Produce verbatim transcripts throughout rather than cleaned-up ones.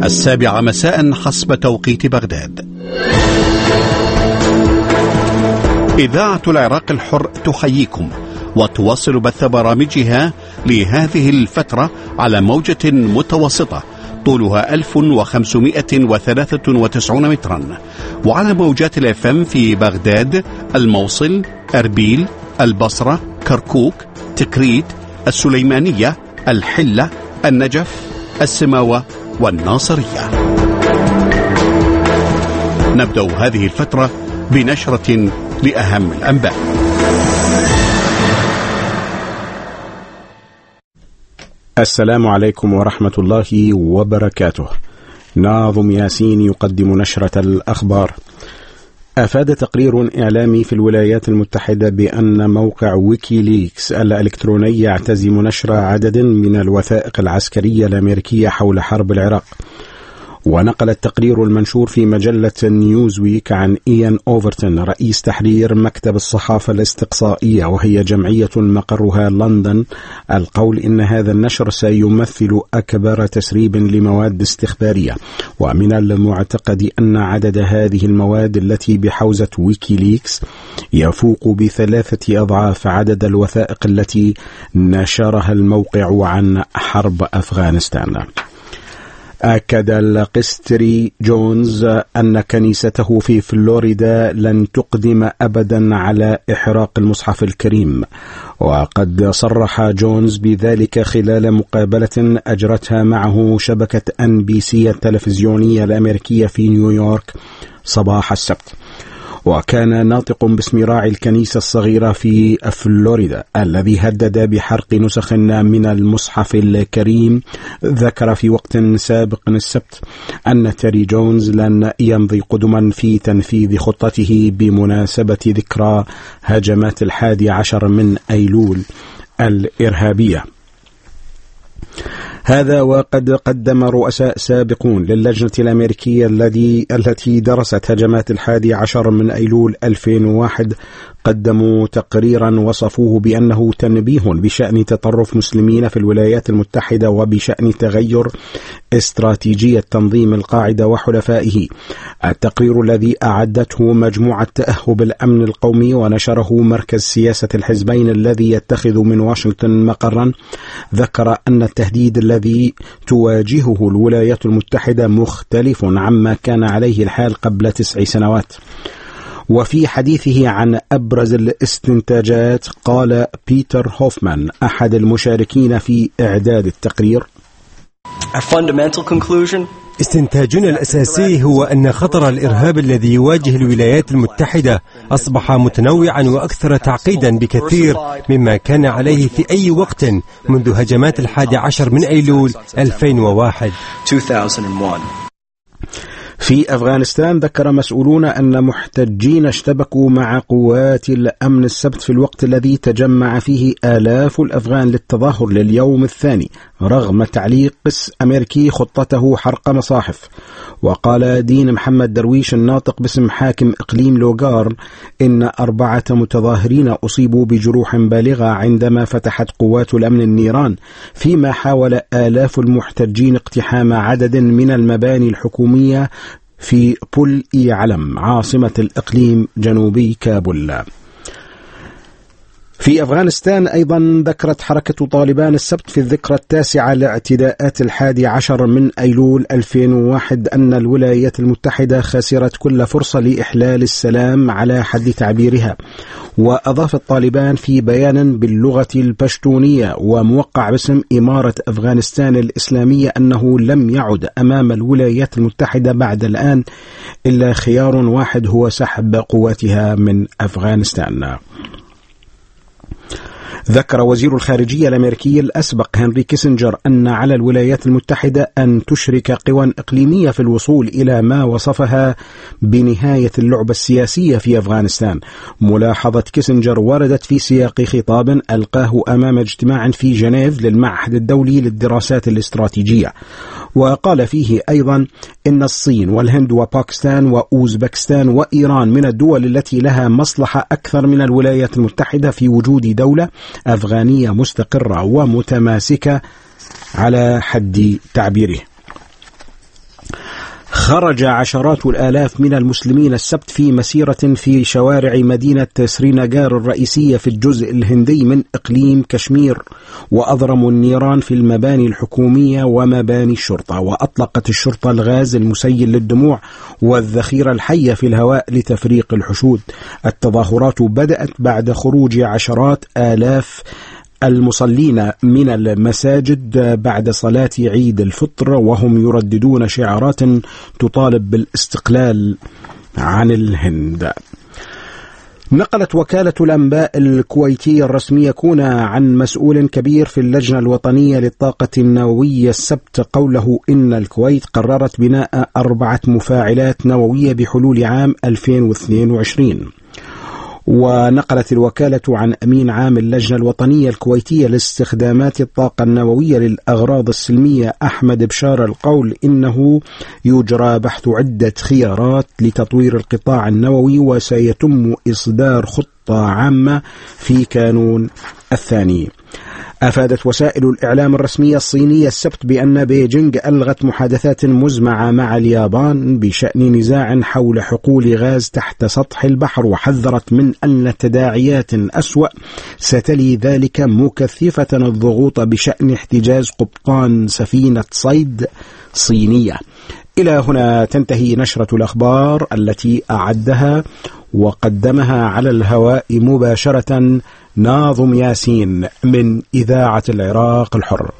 السابعة مساء حسب توقيت بغداد. إذاعة العراق الحر تحييكم وتواصل بث برامجها لهذه الفترة على موجة متوسطة طولها ألف وخمسمائة وثلاثة وتسعين مترا، وعلى موجات الاف ام في بغداد، الموصل، أربيل، البصرة، كركوك، تكريت، السليمانية، الحلة، النجف، السماوة والناصرية. نبدأ هذه الفترة بنشرة لأهم الأنباء. السلام عليكم ورحمة الله وبركاته. ناظم ياسين يقدم نشرة الأخبار. أفاد تقرير إعلامي في الولايات المتحدة بأن موقع ويكيليكس الإلكتروني يعتزم نشر عدد من الوثائق العسكرية الأمريكية حول حرب العراق. ونقل التقرير المنشور في مجلة نيوزويك عن إيان أوفرتون رئيس تحرير مكتب الصحافة الاستقصائية، وهي جمعية مقرها لندن، القول إن هذا النشر سيمثل أكبر تسريب لمواد استخبارية، ومن المعتقد أن عدد هذه المواد التي بحوزة ويكيليكس يفوق بثلاثة أضعاف عدد الوثائق التي نشرها الموقع عن حرب أفغانستان. أكد القستري جونز أن كنيسته في فلوريدا لن تقدم أبدا على إحراق المصحف الكريم، وقد صرح جونز بذلك خلال مقابلة أجرتها معه شبكة أن بي سي التلفزيونية الأمريكية في نيويورك صباح السبت. وكان ناطق باسم راعي الكنيسة الصغيرة في فلوريدا الذي هدد بحرق نسخ من المصحف الكريم ذكر في وقت سابق السبت أن تيري جونز لن يمضي قدما في تنفيذ خطته بمناسبة ذكرى هجمات الحادي عشر من أيلول الإرهابية. هذا وقد قدم رؤساء سابقون للجنة الأمريكية الذي التي درست هجمات الحادي عشر من أيلول ألفين وواحد قدموا تقريرا وصفوه بأنه تنبيه بشأن تطرف مسلمين في الولايات المتحدة وبشأن تغير استراتيجية تنظيم القاعدة وحلفائه. التقرير الذي أعدته مجموعة تأهب الأمن القومي ونشره مركز سياسة الحزبين الذي يتخذ من واشنطن مقرا ذكر أن التهديد الذي تواجهه الولايات المتحدة مختلف عما كان عليه الحال قبل تسع سنوات. وفي حديثه عن أبرز الاستنتاجات قال بيتر هوفمان أحد المشاركين في إعداد التقرير: استنتاجنا الأساسي هو أن خطر الإرهاب الذي يواجه الولايات المتحدة أصبح متنوعا وأكثر تعقيدا بكثير مما كان عليه في أي وقت منذ هجمات الحادي عشر من أيلول ألفين وواحد. في أفغانستان ذكر مسؤولون أن محتجين اشتبكوا مع قوات الأمن السبت في الوقت الذي تجمع فيه آلاف الأفغان للتظاهر لليوم الثاني رغم تعليق قس أمريكي خطته حرق مصاحف. وقال دين محمد درويش الناطق باسم حاكم إقليم لوغار إن أربعة متظاهرين أصيبوا بجروح بالغة عندما فتحت قوات الأمن النيران، فيما حاول آلاف المحتجين اقتحام عدد من المباني الحكومية في بول إي علم عاصمة الإقليم جنوبي كابول. في أفغانستان أيضا ذكرت حركة طالبان السبت في الذكرى التاسعة لاعتداءات الحادي عشر من أيلول ألفين وواحد أن الولايات المتحدة خسرت كل فرصة لإحلال السلام على حد تعبيرها. وأضافت طالبان في بيان باللغة البشتونية وموقع باسم إمارة أفغانستان الإسلامية أنه لم يعد أمام الولايات المتحدة بعد الآن إلا خيار واحد هو سحب قواتها من أفغانستان. ذكر وزير الخارجية الأمريكي الأسبق هنري كيسنجر أن على الولايات المتحدة أن تشرك قوى إقليمية في الوصول إلى ما وصفها بنهاية اللعبة السياسية في أفغانستان. ملاحظة كيسنجر وردت في سياق خطاب ألقاه أمام اجتماع في جنيف للمعهد الدولي للدراسات الاستراتيجية، وقال فيه أيضا إن الصين والهند وباكستان وأوزبكستان وإيران من الدول التي لها مصلحة أكثر من الولايات المتحدة في وجود دولة أفغانية مستقرة ومتماسكة على حد تعبيره. خرج عشرات الآلاف من المسلمين السبت في مسيرة في شوارع مدينة سرينغار الرئيسية في الجزء الهندي من إقليم كشمير، وأضرموا النيران في المباني الحكومية ومباني الشرطة، وأطلقت الشرطة الغاز المسيل للدموع والذخيرة الحية في الهواء لتفريق الحشود. التظاهرات بدأت بعد خروج عشرات آلاف المصلين من المساجد بعد صلاة عيد الفطر، وهم يرددون شعارات تطالب بالاستقلال عن الهند. نقلت وكالة الأنباء الكويتية الرسمية كونا عن مسؤول كبير في اللجنة الوطنية للطاقة النووية السبت قوله إن الكويت قررت بناء أربعة مفاعلات نووية بحلول عام ألفين واثنين وعشرين. ونقلت الوكالة عن أمين عام اللجنة الوطنية الكويتية لاستخدامات الطاقة النووية للأغراض السلمية أحمد بشار القول إنه يجرى بحث عدة خيارات لتطوير القطاع النووي، وسيتم إصدار خطة عامة في كانون الثاني. أفادت وسائل الإعلام الرسمية الصينية السبت بأن بيجينغ ألغت محادثات مزمعة مع اليابان بشأن نزاع حول حقول غاز تحت سطح البحر، وحذرت من أن تداعيات أسوأ ستلي ذلك، مكثفة الضغوط بشأن احتجاز قبطان سفينة صيد صينية. إلى هنا تنتهي نشرة الأخبار التي أعدها وقدمها على الهواء مباشرة ناظم ياسين من إذاعة العراق الحر.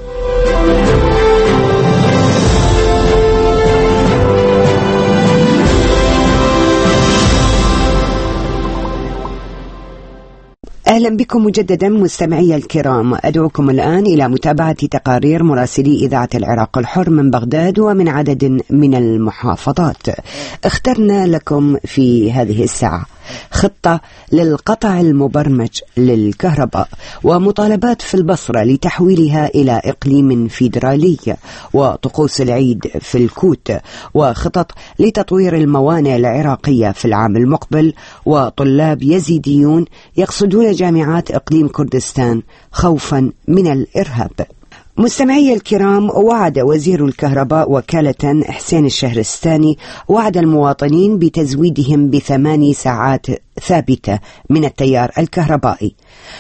أهلا بكم مجددا مستمعي الكرام، أدعوكم الآن إلى متابعة تقارير مراسلي إذاعة العراق الحر من بغداد ومن عدد من المحافظات. اخترنا لكم في هذه الساعة خطة للقطع المبرمج للكهرباء، ومطالبات في البصرة لتحويلها إلى إقليم فيدرالي، وطقوس العيد في الكوت، وخطط لتطوير الموانئ العراقية في العام المقبل، وطلاب يزيديون يقصدون جامعات إقليم كردستان خوفا من الإرهاب. مستمعي الكرام، وعد وزير الكهرباء وكالة حسين الشهرستاني وعد المواطنين بتزويدهم بثماني ساعات ثابتة من التيار الكهربائي.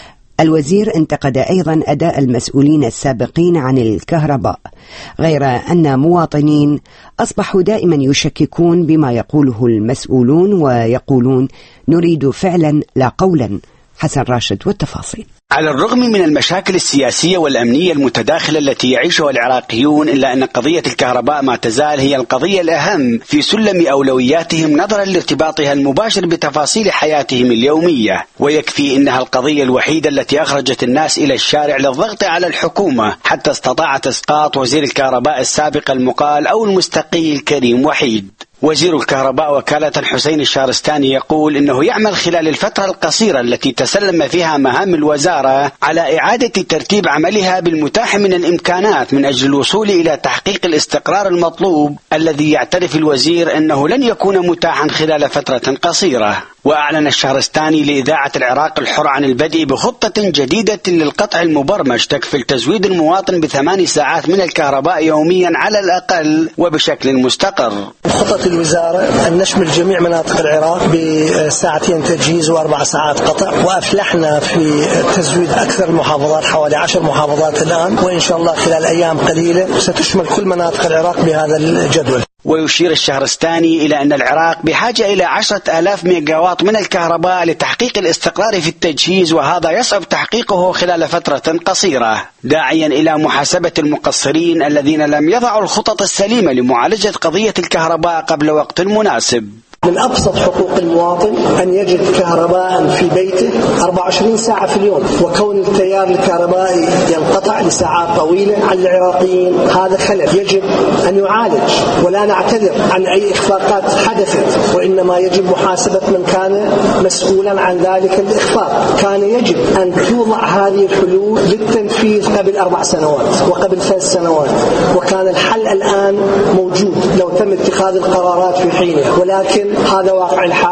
الوزير انتقد أيضا أداء المسؤولين السابقين عن الكهرباء، غير أن مواطنين أصبحوا دائما يشككون بما يقوله المسؤولون ويقولون نريد فعلا لا قولا. حسن راشد والتفاصيل. على الرغم من المشاكل السياسية والأمنية المتداخلة التي يعيشها العراقيون، إلا أن قضية الكهرباء ما تزال هي القضية الأهم في سلم أولوياتهم نظرا لارتباطها المباشر بتفاصيل حياتهم اليومية، ويكفي إنها القضية الوحيدة التي أخرجت الناس إلى الشارع للضغط على الحكومة حتى استطاعت إسقاط وزير الكهرباء السابق المقال أو المستقيل كريم وحيد. وزير الكهرباء وكالة حسين الشهرستاني يقول إنه يعمل خلال الفترة القصيرة التي تسلم فيها مهام الوزارة على إعادة ترتيب عملها بالمتاح من الإمكانات من أجل الوصول إلى تحقيق الاستقرار المطلوب، الذي يعترف الوزير أنه لن يكون متاحا خلال فترة قصيرة. وأعلن الشهرستاني لإذاعة العراق الحر عن البدء بخطة جديدة للقطع المبرمج تكفل تزويد المواطن بثماني ساعات من الكهرباء يوميا على الأقل وبشكل مستقر. خطة الوزارة أن نشمل جميع مناطق العراق بساعتين تجهيز وأربع ساعات قطع، وأفلحنا في تزويد أكثر المحافظات، حوالي عشر محافظات الآن، وإن شاء الله خلال أيام قليلة ستشمل كل مناطق العراق بهذا الجدول. ويشير الشهرستاني إلى أن العراق بحاجة إلى عشرة آلاف ميجاوات من الكهرباء لتحقيق الاستقرار في التجهيز، وهذا يصعب تحقيقه خلال فترة قصيرة، داعيا إلى محاسبة المقصرين الذين لم يضعوا الخطط السليمة لمعالجة قضية الكهرباء قبل وقت مناسب. من أبسط حقوق المواطن أن يجد كهرباء في بيته أربعة وعشرين ساعة في اليوم، وكون التيار الكهربائي ينقطع لساعات طويلة على العراقيين هذا خلل يجب أن يعالج، ولا نعتذر عن أي إخفاقات حدثت، وإنما يجب محاسبة من كان مسؤولا عن ذلك الإخفاق. كان يجب أن توضع هذه الحلول للتنفيذ قبل أربع سنوات وقبل ثلاث سنوات، وكان الحل الآن موجود لو تم اتخاذ القرارات في حينها، ولكن هذا واقع الحال.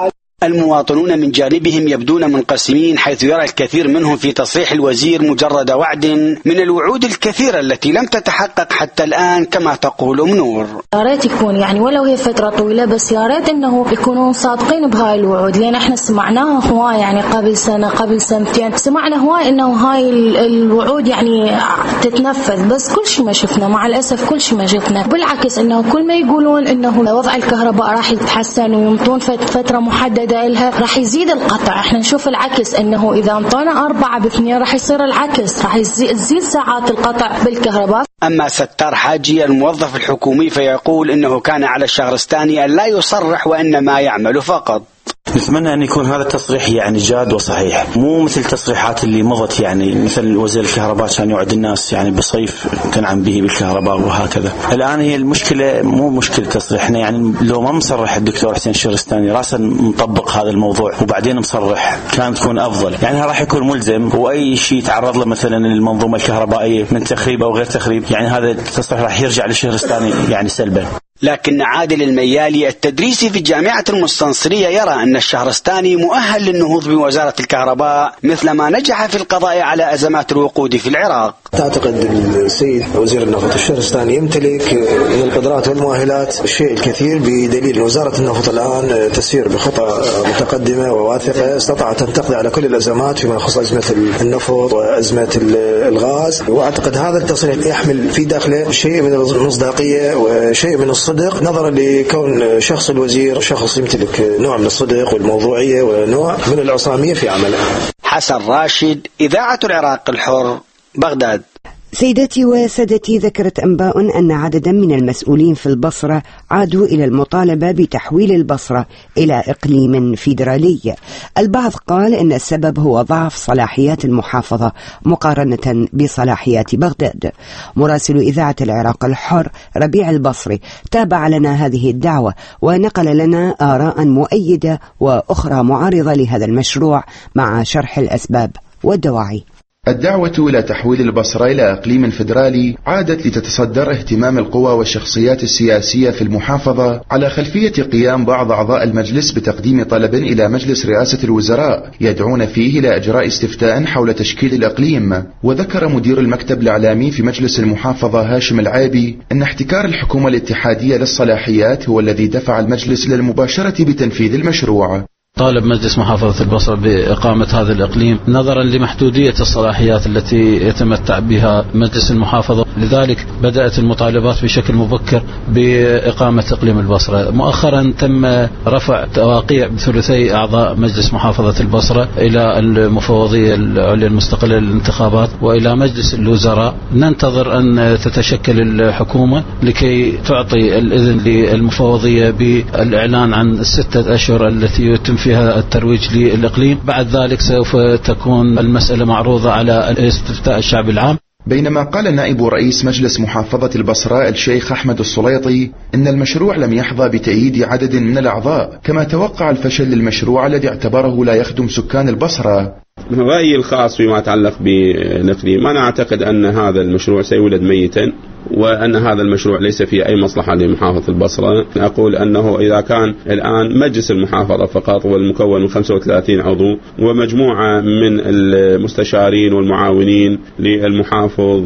المواطنون من جانبهم يبدون منقسمين، حيث يرى الكثير منهم في تصريح الوزير مجرد وعد من الوعود الكثيرة التي لم تتحقق حتى الآن كما تقول أم نور. يا ريت يكون يعني ولو هي فترة طويلة، بس يا ريت انه يكونون صادقين بهاي الوعود، لان احنا سمعناها هواي يعني قبل سنة قبل سنتين، سمعنا هواي انه هاي الوعود يعني تتنفذ، بس كل شيء ما شفنا مع الأسف، كل شيء ما شفنا. بالعكس انه كل ما يقولون انه وضع الكهرباء راح يتحسن ويمطون فترة محددة لها راح يزيد القطع، احنا نشوف العكس، انه اذا انطونا أربعة باثنين راح يصير العكس، راح تزيد ساعات القطع بالكهرباء. أما ستار حاجي الموظف الحكومي فيقول إنه كان على الشهرستاني أن لا يصرح وإنما يعمل فقط. نتمنى أن يكون هذا التصريح يعني جاد وصحيح، مو مثل التصريحات اللي مضت، يعني مثل وزير الكهرباء كان يوعد الناس يعني بصيف تنعم به بالكهرباء وهكذا. الآن هي المشكلة مو مشكلة تصريحنا، يعني لو ما مصرح الدكتور حسين الشهرستاني راسا مطبق هذا الموضوع وبعدين مصرح كانت تكون أفضل، يعني راح يكون ملزم، وأي شيء تعرض له مثلا المنظومة الكهربائية من تخريب أو غير تخريب، يعني هذا التصريح راح يرجع للشهرستاني يعني سلبا. لكن عادل الميالي التدريسي في الجامعة المستنصرية يرى أن الشهرستاني مؤهل للنهوض بوزارة الكهرباء مثلما نجح في القضاء على أزمات الوقود في العراق. تعتقد السيد وزير النفط الشهرستاني يمتلك من القدرات والمؤهلات الشيء الكثير، بدليل وزارة النفط الآن تسير بخطى متقدمة وواثقة، استطاعت أن تقضي على كل الأزمات فيما يخص أزمة النفط وأزمة الغاز، وأعتقد هذا التصريح يحمل في داخله شيء من المصداقية وشيء من الصدق، نظرا لكون شخص الوزير شخص يمتلك نوع من الصدق والموضوعية ونوع من العصامية في عمله. حسن راشد، إذاعة العراق الحر، بغداد. سيداتي وسادتي، ذكرت أنباء أن عددا من المسؤولين في البصرة عادوا إلى المطالبة بتحويل البصرة إلى إقليم فيدرالي. البعض قال أن السبب هو ضعف صلاحيات المحافظة مقارنة بصلاحيات بغداد. مراسل إذاعة العراق الحر ربيع البصري تابع لنا هذه الدعوة ونقل لنا آراء مؤيدة وأخرى معارضة لهذا المشروع مع شرح الأسباب والدواعي. الدعوة إلى تحويل البصرة إلى إقليم فيدرالي عادت لتتصدر اهتمام القوى والشخصيات السياسية في المحافظة على خلفية قيام بعض أعضاء المجلس بتقديم طلب إلى مجلس رئاسة الوزراء يدعون فيه إلى إجراء استفتاء حول تشكيل الإقليم. وذكر مدير المكتب الإعلامي في مجلس المحافظة هاشم العيبي أن احتكار الحكومة الاتحادية للصلاحيات هو الذي دفع المجلس للمباشرة بتنفيذ المشروع. طالب مجلس محافظة البصرة بإقامة هذا الإقليم نظرا لمحدودية الصلاحيات التي يتمتع بها مجلس المحافظة، لذلك بدأت المطالبات بشكل مبكر بإقامة إقليم البصرة. مؤخرا تم رفع تواقيع بثلثي أعضاء مجلس محافظة البصرة إلى المفوضية العليا المستقلة للانتخابات وإلى مجلس الوزراء. ننتظر أن تتشكل الحكومة لكي تعطي الإذن للمفوضية بالإعلان عن الستة أشهر التي يتم فيها الترويج للإقليم. بعد ذلك سوف تكون المسألة معروضة على استفتاء الشعب العام. بينما قال نائب رئيس مجلس محافظة البصرة الشيخ أحمد السليطي إن المشروع لم يحظى بتأييد عدد من الأعضاء، كما توقع الفشل للمشروع الذي اعتبره لا يخدم سكان البصرة. رأيي الخاص فيما يتعلق بالإقليم، أنا أعتقد أن هذا المشروع سيولد ميتا، وأن هذا المشروع ليس فيه أي مصلحة لمحافظة البصرة. أقول أنه إذا كان الآن مجلس المحافظة فقط والمكون من خمسة وثلاثين عضو ومجموعة من المستشارين والمعاونين للمحافظ،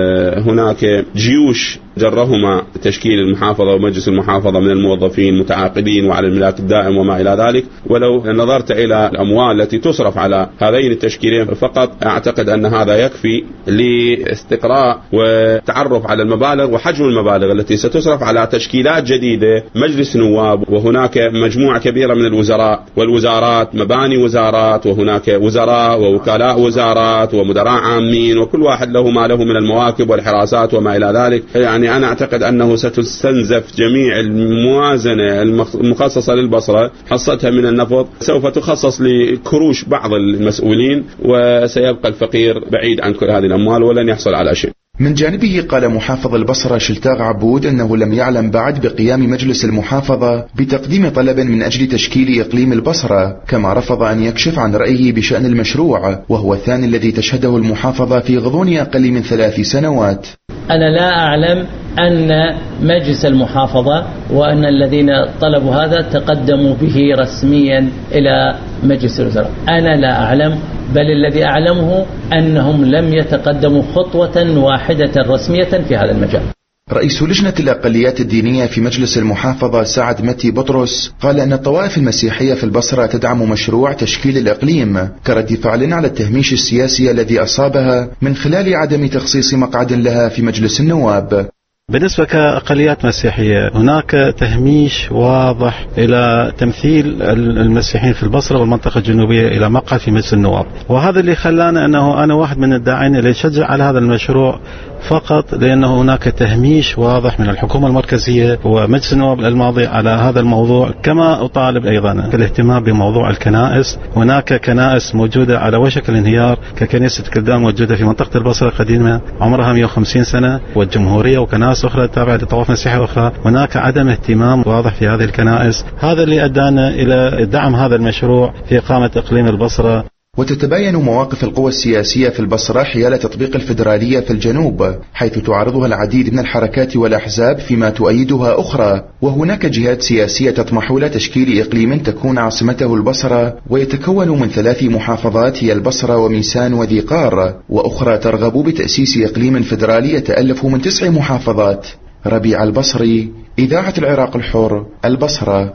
وهناك جيوش جرهما تشكيل المحافظة ومجلس المحافظة من الموظفين متعاقدين وعلى الملاك الدائم وما إلى ذلك، ولو نظرت إلى الأموال التي تصرف على هذين التشكيلين فقط أعتقد أن هذا يكفي لاستقراء وتعرف على المبالغ وحجم المبالغ التي ستصرف على تشكيلات جديدة مجلس نواب، وهناك مجموعة كبيرة من الوزراء والوزارات، مباني وزارات، وهناك وزراء ووكلاء وزارات ومدراء عامين، وكل واحد له ما له من المواكب والحراسات وما إلى ذلك. يعني أنا أعتقد أنه ستستنزف جميع الموازنة المخصصة للبصرة، حصتها من النفط سوف تخصص لكروش بعض المسؤولين، وسيبقى الفقير بعيد عن كل هذه الأموال ولن يحصل على شيء. من جانبه قال محافظ البصرة شلتاغ عبود أنه لم يعلم بعد بقيام مجلس المحافظة بتقديم طلب من أجل تشكيل إقليم البصرة، كما رفض أن يكشف عن رأيه بشأن المشروع، وهو الثاني الذي تشهده المحافظة في غضون أقل من ثلاث سنوات. أنا لا أعلم أن مجلس المحافظة وأن الذين طلبوا هذا تقدموا به رسميا إلى مجلس الوزراء. أنا لا أعلم، بل الذي أعلمه أنهم لم يتقدموا خطوة واحدة رسمية في هذا المجال. رئيس لجنة الأقليات الدينية في مجلس المحافظة سعد متي بطرس قال أن الطوائف المسيحية في البصرة تدعم مشروع تشكيل الإقليم كرد فعل على التهميش السياسي الذي أصابها من خلال عدم تخصيص مقعد لها في مجلس النواب. بالنسبة كأقليات مسيحية هناك تهميش واضح إلى تمثيل المسيحيين في البصرة والمنطقة الجنوبية إلى مقعد في مجلس النواب، وهذا اللي خلانا أنه أنا واحد من الداعين اللي يشجع على هذا المشروع فقط لأنه هناك تهميش واضح من الحكومة المركزية ومجلس النواب الماضي على هذا الموضوع. كما أطالب أيضا الاهتمام بموضوع الكنائس. هناك كنائس موجودة على وشك الانهيار ككنيسة كلدان موجودة في منطقة البصرة القديمة عمرها مئة وخمسين سنة، والجمهورية وكنائس أخرى تابعة لطوائف مسيحية أخرى. هناك عدم اهتمام واضح في هذه الكنائس، هذا اللي أدانا إلى دعم هذا المشروع في إقامة إقليم البصرة. وتتباين مواقف القوى السياسية في البصرة حيال تطبيق الفيدرالية في الجنوب، حيث تعارضها العديد من الحركات والأحزاب فيما تؤيدها أخرى، وهناك جهات سياسية تطمح إلى تشكيل إقليم تكون عاصمته البصرة ويتكون من ثلاث محافظات هي البصرة وميسان وذي قار، وأخرى ترغب بتأسيس إقليم فيدرالي يتألف من تسع محافظات. ربيع البصري، إذاعة العراق الحر، البصرة.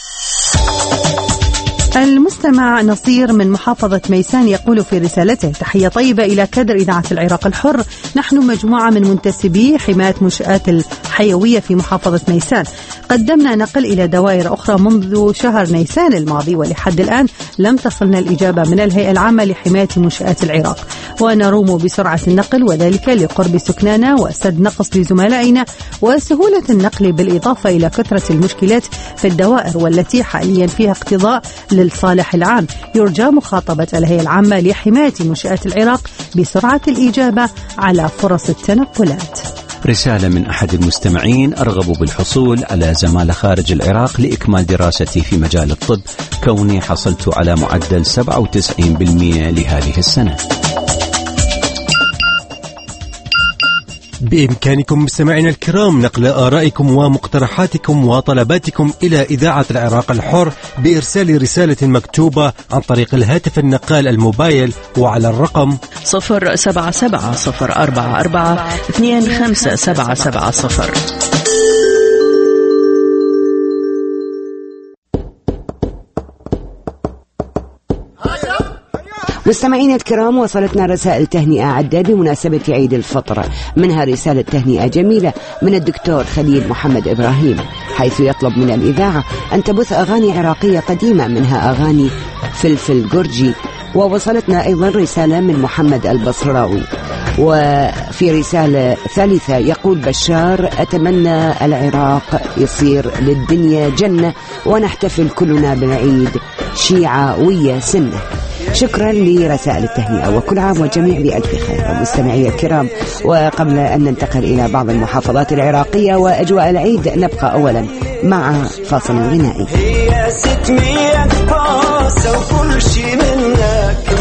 المستمع نصير من محافظة ميسان يقول في رسالته: تحية طيبة إلى كادر إذاعة العراق الحر. نحن مجموعة من منتسبي حماية منشآت الحيوية في محافظة ميسان، قدمنا نقل إلى دوائر أخرى منذ شهر نيسان الماضي، ولحد الآن لم تصلنا الإجابة من الهيئة العامة لحماية منشآت العراق، ونروم بسرعة النقل وذلك لقرب سكنانا وسد نقص لزملائنا وسهولة النقل، بالإضافة إلى كثرة المشكلات في الدوائر والتي حاليا فيها اقتضاء للصالح العام. يرجى مخاطبة الهيئة العامة لحماية منشآت العراق بسرعة الإجابة على فرص التنقلات. رسالة من أحد المستمعين: أرغب بالحصول على زمالة خارج العراق لإكمال دراستي في مجال الطب، كوني حصلت على معدل سبعة وتسعين بالمئة لهذه السنة. بإمكانكم مستمعينا الكرام نقل آرائكم ومقترحاتكم وطلباتكم إلى إذاعة العراق الحر بإرسال رسالة مكتوبة عن طريق الهاتف النقال الموبايل وعلى الرقم صفر سبعة سبعة صفر أربعة أربعة اثنين خمسة سبعة سبعة صفر. مستمعين الكرام، وصلتنا رسائل تهنئة عدة بمناسبة عيد الفطر، منها رسالة تهنئة جميلة من الدكتور خليل محمد إبراهيم، حيث يطلب من الإذاعة أن تبث أغاني عراقية قديمة، منها أغاني فلفل جورجي. ووصلتنا أيضا رسالة من محمد البصراوي. وفي رسالة ثالثة يقول بشار: أتمنى العراق يصير للدنيا جنة ونحتفل كلنا بالعيد شيعة ويا سنة. شكرا لرسائل التهنئة، وكل عام والجميع بألف خير. مستمعي الكرام، وقبل أن ننتقل إلى بعض المحافظات العراقية وأجواء العيد، نبقى أولا مع فاصل غنائي. هي ستمية باصة وكل شي منك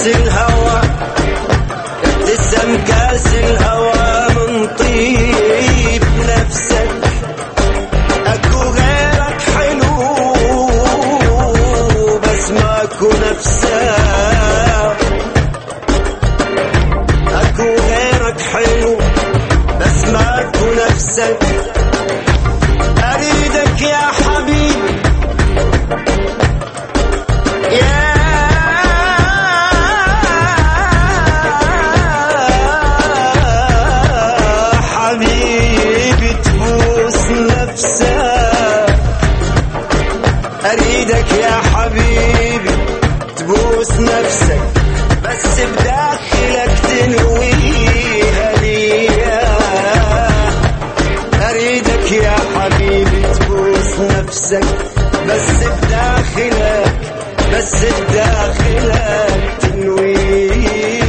كاس الهوى ابتسم كاس الهوى من طيب نفسك اكو غيرك حلو بس ماكو نفسك اكو غيرك حلو بس ماكو نفسك اريدك يا حبيبي يا حبيبي تبوس نفسك اريدك يا حبيبي تبوس نفسك بس بداخلك تنويها ليا اريدك يا حبيبي تبوس نفسك بس بداخلك بس بداخلك تنويها.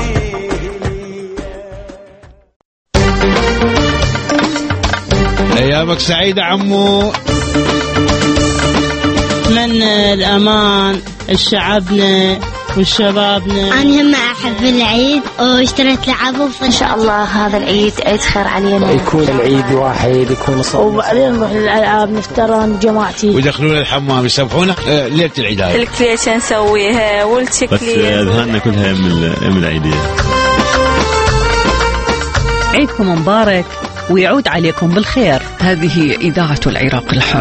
ايامك سعيدة عمو. أتمنى الأمان لشعبنا وشبابنا. أنا هم أحب العيد واشتريت لعبه إن شاء الله هذا العيد عيد خير علينا يكون العيد واحد يكون صوت وبعدين نروح للألعاب نفترن جماعتي ويدخلون الحمام يسبحونا ليلة العيد. هاي الكليشة نسويها والتكليف بس أذهاننا كلها من العيدية. عيدكم مبارك ويعود عليكم بالخير. هذه إذاعة العراق الحر.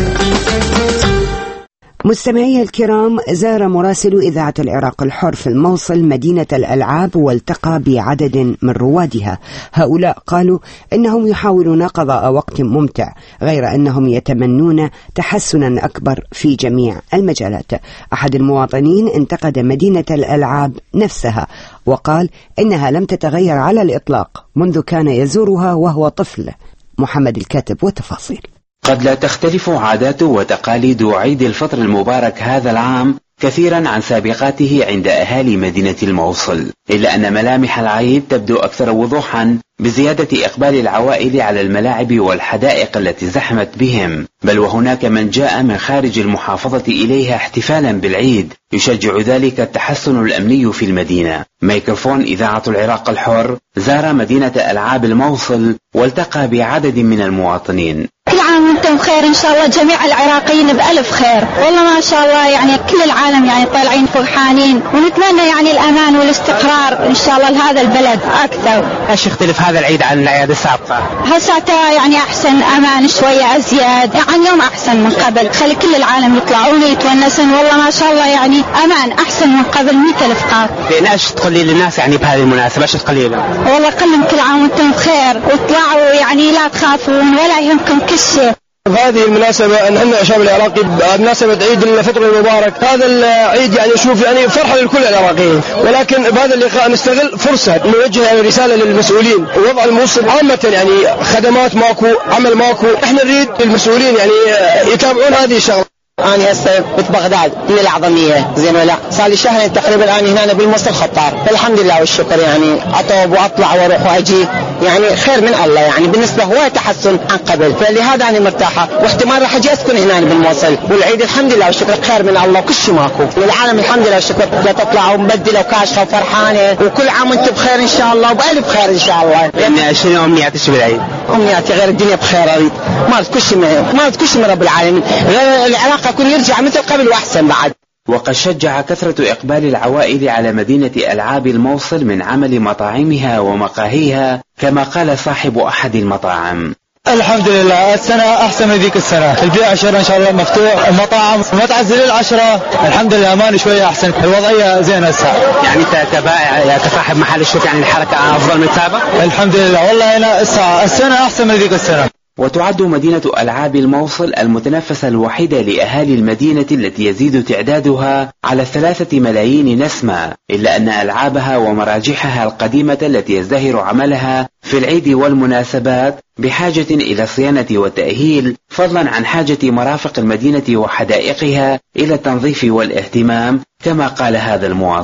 مستمعي الكرام، زار مراسل إذاعة العراق الحر في الموصل مدينة الألعاب والتقى بعدد من روادها. هؤلاء قالوا إنهم يحاولون قضاء وقت ممتع، غير أنهم يتمنون تحسنا أكبر في جميع المجالات. أحد المواطنين انتقد مدينة الألعاب نفسها وقال إنها لم تتغير على الإطلاق منذ كان يزورها وهو طفل. محمد الكاتب وتفاصيل. قد لا تختلف عادات وتقاليد عيد الفطر المبارك هذا العام كثيرا عن سابقاته عند أهالي مدينة الموصل، إلا أن ملامح العيد تبدو أكثر وضوحا بزيادة إقبال العوائل على الملاعب والحدائق التي زحمت بهم، بل وهناك من جاء من خارج المحافظة إليها احتفالا بالعيد يشجع ذلك التحسن الأمني في المدينة. ميكروفون إذاعة العراق الحر زار مدينة ألعاب الموصل والتقى بعدد من المواطنين. كل عام وانتم بخير ان شاء الله، جميع العراقيين بألف خير. والله ما شاء الله يعني كل العالم يعني طالعين فرحانين، ونتمنى يعني الأمان والاستقرار ان شاء الله لهذا البلد أكثر. ايش يختلف هذا العيد عن الأعياد السابقة؟ هساتا يعني أحسن، أمان شوية أزياد، يعني يوم أحسن من قبل، خلي كل العالم يطلعون يتونسون. والله ما شاء الله يعني أمان أحسن من قبل مئة ألف قاط. ايش تقولي للناس يعني بهذه المناسبة؟ ايش تقولي لهم؟ والله قلهم كل عام وانتم بخير، وطلعوا يعني لا تخافون ولا يهمكم كل شيء. هذه المناسبة أن احنا الشعب العراقي بمناسبة عيد الفطر المبارك، هذا العيد يعني نشوف يعني فرحة لكل العراقيين، ولكن بهذا اللقاء نستغل فرصة نوجه يعني رسالة للمسؤولين. ووضع الموصل عامة يعني خدمات ماكو، عمل ماكو، احنا نريد المسؤولين يعني يتابعون هذه الشغلة. أنا هسه بغداد من الأعظمية زين ولا صار لي شهرين تقريبا أنا هنا بالموصل خطار، الحمد لله والشكر يعني أطوب وأطلع وأروح وأجي يعني خير من الله، يعني بالنسبة هو تحسن عن قبل، فلهذا أنا مرتاحة واحتمال راح أجي أسكن هنا بالموصل. والعيد الحمد لله والشكر خير من الله وكل شيء ماكو، العالم الحمد لله والشكر لا تطلع ومبدلة وكاشفة وفرحانة، وكل عام وأنت بخير إن شاء الله وبألف خير إن شاء الله. يعني شنو أمنياتك بالعيد؟ أمنياتي غير الدنيا بخير، أريد ما كل شيء ما كل شيء من رب العالمين، غير العراق يكون يرجع مثل قبل وأحسن بعد. وقد شجع كثرة إقبال العوائل على مدينة ألعاب الموصل من عمل مطاعمها ومقاهيها، كما قال صاحب أحد المطاعم. الحمد لله السنة أحسن من ذيك السنة، البيع عشرة إن شاء الله مفتوح، المطاعم ما تعزل العشرة، الحمد لله أمان شوية أحسن، الوضعية زينة هسه. يعني كبائع كصاحب محل الشوف يعني الحركة أفضل من سابق؟ الحمد لله والله هنا السنة أحسن من ذيك السنة. وتعد مدينة ألعاب الموصل المتنفسة الوحيدة لأهالي المدينة التي يزيد تعدادها على ثلاثة ملايين نسمة، إلا أن ألعابها ومراجحها القديمة التي يزدهر عملها في العيد والمناسبات بحاجة إلى صيانة وتأهيل، فضلا عن حاجة مرافق المدينة وحدائقها إلى التنظيف والاهتمام، كما قال هذا المواطن.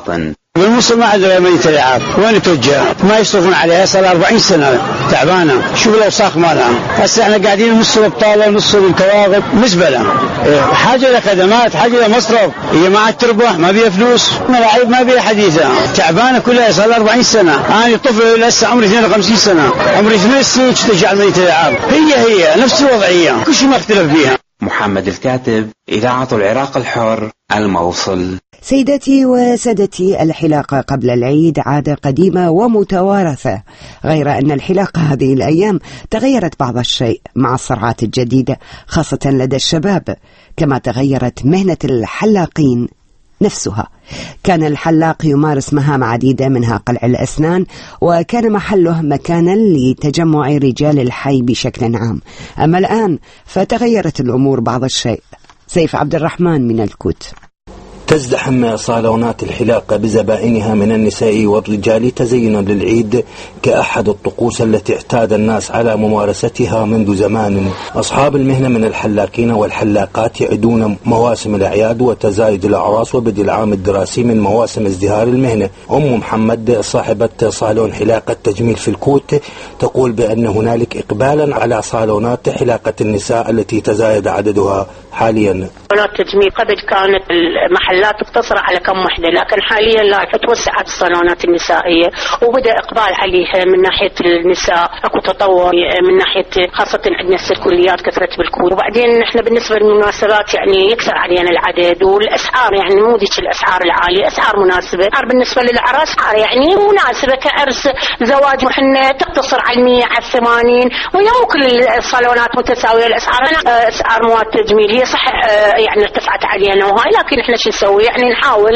بالموصل ما عاد ميت العاب، وين توجه؟ ما يصرفون عليها، صار أربعين سنة تعبانة، شوف الأوساخ مالها. هسه احنا قاعدين نص البطالة نص الكواغب مزبلة. حاجة لخدمات، حاجة لمصرف، هي ما عاد تربح، ما بيها فلوس، ملاعب ما بيها حديثة، تعبانة كلها صار أربعين سنة. أنا طفل لسه عمري اثنين وخمسين سنة، عمري ثمان سنين تشجع ميت العاب، هي هي نفس الوضعية، كل شيء ما اختلف فيها. محمد الكاتب، إذاعة العراق الحر، الموصل. سيداتي وسادتي، الحلاقة قبل العيد عادة قديمة ومتوارثة، غير أن الحلاقة هذه الأيام تغيرت بعض الشيء مع الصرعات الجديدة خاصة لدى الشباب، كما تغيرت مهنة الحلاقين نفسها. كان الحلاق يمارس مهام عديدة منها قلع الأسنان، وكان محله مكانا لتجمع رجال الحي بشكل عام. أما الآن فتغيرت الأمور بعض الشيء. سيف عبد الرحمن من الكوت. تزدحم صالونات الحلاقة بزبائنها من النساء والرجال تزينا للعيد كأحد الطقوس التي اعتاد الناس على ممارستها منذ زمان. أصحاب المهنة من الحلاقين والحلاقات يعدون مواسم الأعياد وتزايد الأعراس وبدء العام الدراسي من مواسم ازدهار المهنة. أم محمد صاحبة صالون حلاقة تجميل في الكوت تقول بأن هنالك إقبالا على صالونات حلاقة النساء التي تزايد عددها حاليا. صالونات تجميل قبل كانت المحلات تقتصر على كم وحدة، لكن حاليا لا، توسعت الصالونات النسائية وبدأ إقبال عليها من ناحية النساء، أكو تطور من ناحية خاصة عندنا السيركوليات كثرت بالكوت. وبعدين نحن بالنسبة للمناسبات يعني يكثر علينا العدد، والأسعار يعني مو ذيك الأسعار العالية، أسعار مناسبة. أسعار بالنسبة للأعراس أسعار يعني مناسبة كعرس زواج، وحنا تقتصر على المية على الثمانين، ويا مو كل الصالونات متساوية الأسعار. أسعار مواد تجميل هي صحيح يعني ارتفعت علينا وهاي، لكن احنا شو نسوي يعني نحاول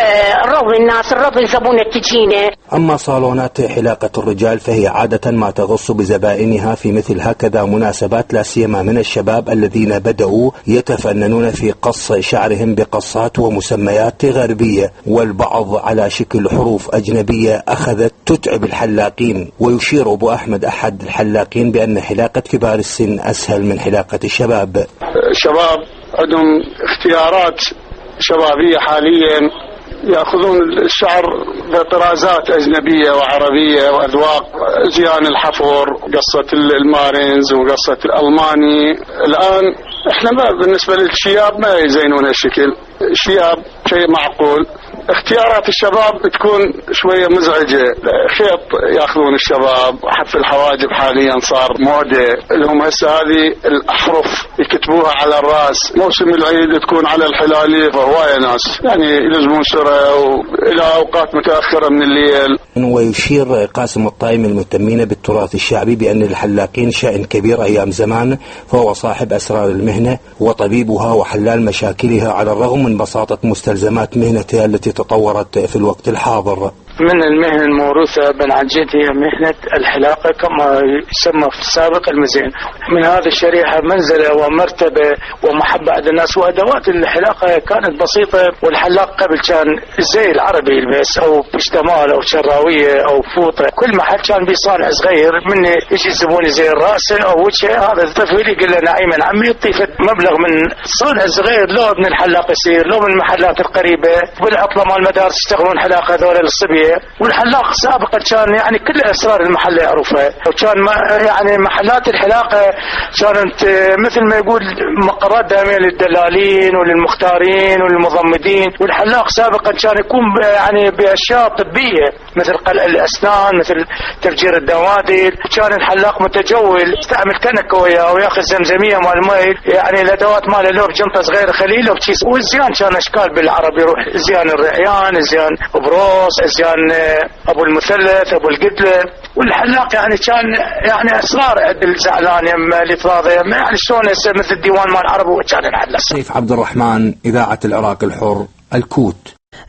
نرضي الناس، نرضي الزبونة تجينا. أما صالونات حلاقة الرجال فهي عادة ما تغص بزبائنها في مثل هكذا مناسبات، لا سيما من الشباب الذين بدأوا يتفننون في قص شعرهم بقصات ومسميات غربية، والبعض على شكل حروف أجنبية أخذت تتعب الحلاقين. ويشير أبو أحمد أحد الحلاقين بأن حلاقة كبار السن أسهل من حلاقة الشباب. الشباب عندهم اختيارات شبابية حاليا، يأخذون الشعر بطرازات أجنبية وعربية وأذواق، زيان الحفر، قصة المارينز وقصة الألماني. الآن احنا ما بالنسبة للشياب ما يزينون الشكل، الشياب شيء معقول. اختيارات الشباب تكون شوية مزعجة، خيط ياخذون الشباب، حف الحواجب حاليا صار موضة لهم. هسه هذه الأحرف يكتبوها على الرأس، موسم العيد تكون على الحلالي، فهواية ناس يعني يلزمون سرة إلى أوقات متأخرة من الليل. ويشير قاسم الطايم المهتمين بالتراث الشعبي بأن الحلاقين شأن كبير أيام زمان، فهو صاحب أسرار المهنة وطبيبها وحلال مشاكلها على الرغم من بساطة مستلزمات مهنتها التي تطورت في الوقت الحاضر. من المهنة الموروثة بين عجيتي هي مهنة الحلاقة كما يسمى في السابق المزين. من هذه الشريحة منزلة ومرتبة ومحبة عند الناس، وأدوات الحلاقة كانت بسيطة، والحلاق قبل كان زي العربي يلبس أو بشتمال أو شراوية أو فوطة، كل محل كان بيصانع صغير من يجي زبوني زي الرأس أو وجهه، هذا الطفل يقول له نعيما عمي يطيف مبلغ من صانع صغير، لو من الحلاق يصير لو من المحلات القريبة. بالعطلة مال المدارس يشتغلون حلاقة هذول الصبية، والحلاق سابقا كان يعني كل أسرار المحل يعرفها، وكان يعني محلات الحلاقة كانت مثل ما يقول مقرات دائمة للدلالين وللمختارين وللمضمدين. والحلاق سابقا كان يكون يعني بأشياء طبية مثل قلع الأسنان، مثل تفجير الدوادل. كان الحلاق متجول يستعمل كنكة وياه وياخذ زمزمية مال مي، يعني الأدوات ماله له بجنطة صغيرة خليله بكيس. والزيان كان أشكال بالعربي، يروح زيان الرعيان، زيان بروس، زيان ابو المثلث، ابو القدله. والحلاق يعني كان يعني اسرار عند الزعلان يم الافراضه يعني شلون مثل الديوان مال العرب وكان الحلاق. سيف عبد الرحمن، اذاعه العراق الحر، الكوت.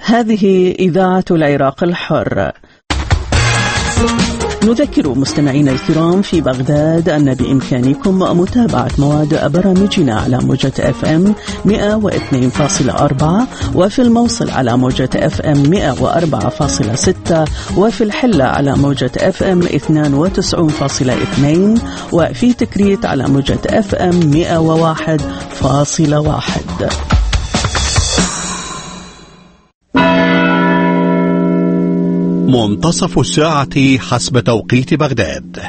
هذه اذاعه العراق الحر. نذكر مستمعينا الكرام في بغداد أن بإمكانكم متابعة مواد برامجنا على موجة اف ام مئة واثنين فاصلة أربعة، وفي الموصل على موجة اف ام مئة وأربعة فاصلة ستة، وفي الحلة على موجة اف ام اثنين وتسعين فاصلة اثنين، وفي تكريت على موجة اف ام مئة وواحد فاصلة واحد. منتصف الساعة حسب توقيت بغداد.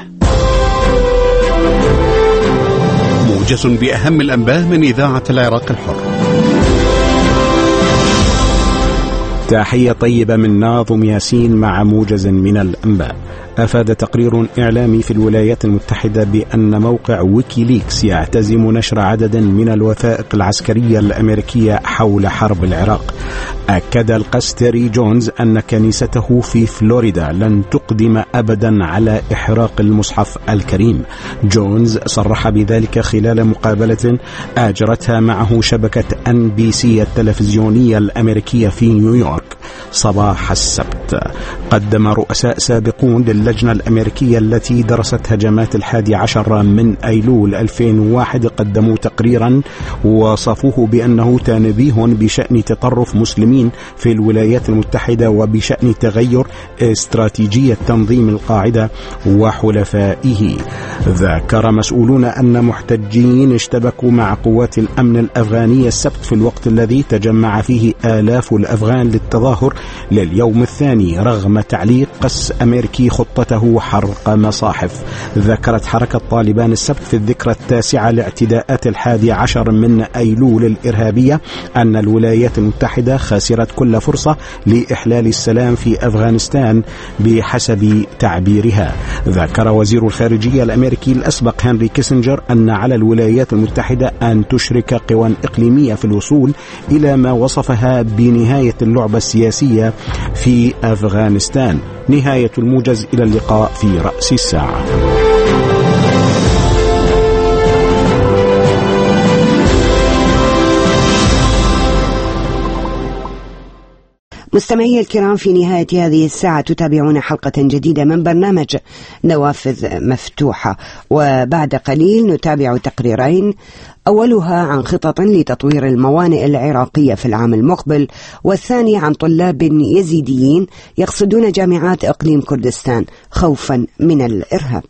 موجز بأهم الأنباء من إذاعة العراق الحر. تحية طيبة من ناظم ياسين مع موجز من الأنباء. أفاد تقرير إعلامي في الولايات المتحدة بأن موقع ويكيليكس يعتزم نشر عدد من الوثائق العسكرية الأمريكية حول حرب العراق. أكد القستري جونز أن كنيسته في فلوريدا لن تقدم أبدا على إحراق المصحف الكريم. جونز صرح بذلك خلال مقابلة أجرتها معه شبكة أن بي سي التلفزيونية الأمريكية في نيويورك صباح السبت. قدم رؤساء سابقون للجنة الأمريكية التي درست هجمات الحادي عشر من أيلول ألفين وواحد قدموا تقريرا وصفوه بأنه تنبيه بشأن تطرف مسلمين في الولايات المتحدة وبشأن تغير استراتيجية تنظيم القاعدة وحلفائه. ذكر مسؤولون أن محتجين اشتبكوا مع قوات الأمن الأفغانية السبت في الوقت الذي تجمع فيه آلاف الأفغان للتظاهر لليوم الثاني رغم تعليق قس أمريكي خطته حرق مصاحف. ذكرت حركة طالبان السبت في الذكرى التاسعة لاعتداءات الحادي عشر من أيلول الإرهابية أن الولايات المتحدة خسرت كل فرصة لإحلال السلام في أفغانستان بحسب تعبيرها. ذكر وزير الخارجية الأمريكي الأسبق هنري كيسنجر أن على الولايات المتحدة أن تشرك قوى إقليمية في الوصول إلى ما وصفها بنهاية اللعبة السياسية في أفغانستان. نهاية الموجز، إلى اللقاء في رأس الساعة. مستمعي الكرام، في نهاية هذه الساعة تتابعون حلقة جديدة من برنامج نوافذ مفتوحة، وبعد قليل نتابع تقريرين، أولها عن خطط لتطوير الموانئ العراقية في العام المقبل، والثاني عن طلاب يزيديين يقصدون جامعات إقليم كردستان خوفا من الإرهاب.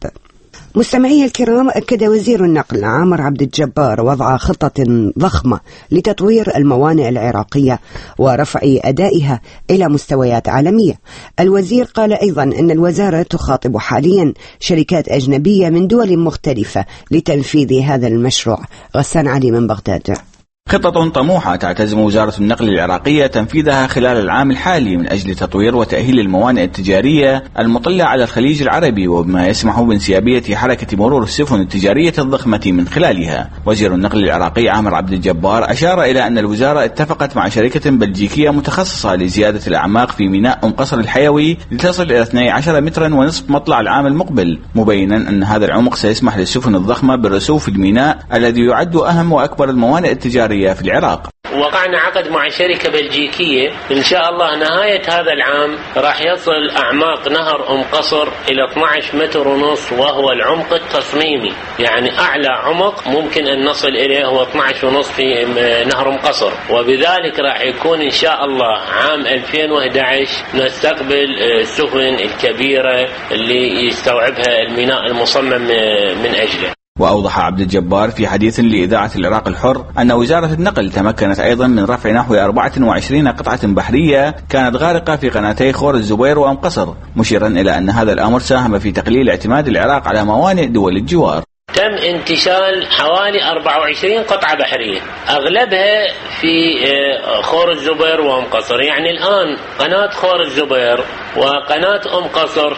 مستمعي الكرام، أكد وزير النقل عامر عبد الجبار وضع خطة ضخمة لتطوير الموانئ العراقية ورفع أدائها إلى مستويات عالمية. الوزير قال أيضا أن الوزارة تخاطب حاليا شركات أجنبية من دول مختلفة لتنفيذ هذا المشروع. غسان علي من بغداد. خطة طموحة تعتزم وزارة النقل العراقية تنفيذها خلال العام الحالي من أجل تطوير وتأهيل الموانئ التجارية المطلة على الخليج العربي، وبما يسمح بانسيابية حركة مرور السفن التجارية الضخمة من خلالها. وزير النقل العراقي عامر عبد الجبار أشار إلى أن الوزارة اتفقت مع شركة بلجيكية متخصصة لزيادة الأعماق في ميناء أم قصر الحيوي لتصل إلى اثني عشر مترا ونصف مطلع العام المقبل، مبينا أن هذا العمق سيسمح للسفن الضخمة بالرسوف في الميناء الذي يعد أهم وأكبر الموانئ التجارية في العراق. وقعنا عقد مع شركة بلجيكية، إن شاء الله نهاية هذا العام راح يصل أعماق نهر أم قصر إلى اثني عشر متر ونص، وهو العمق التصميمي، يعني أعلى عمق ممكن أن نصل إليه هو اثني عشر ونص في نهر أم قصر. وبذلك راح يكون إن شاء الله عام ألفين وأحد عشر نستقبل السفن الكبيرة اللي يستوعبها الميناء المصمم من أجله. وأوضح عبد الجبار في حديث لإذاعة العراق الحر أن وزارة النقل تمكنت أيضا من رفع نحو أربعة وعشرين قطعة بحرية كانت غارقة في قناتي خور الزبير وأم قصر، مشيرا إلى أن هذا الأمر ساهم في تقليل اعتماد العراق على موانئ دول الجوار. تم انتشال حوالي أربعة وعشرين قطعة بحرية، أغلبها في خور الزبير وأم قصر. يعني الآن قناة خور الزبير وقناة أم قصر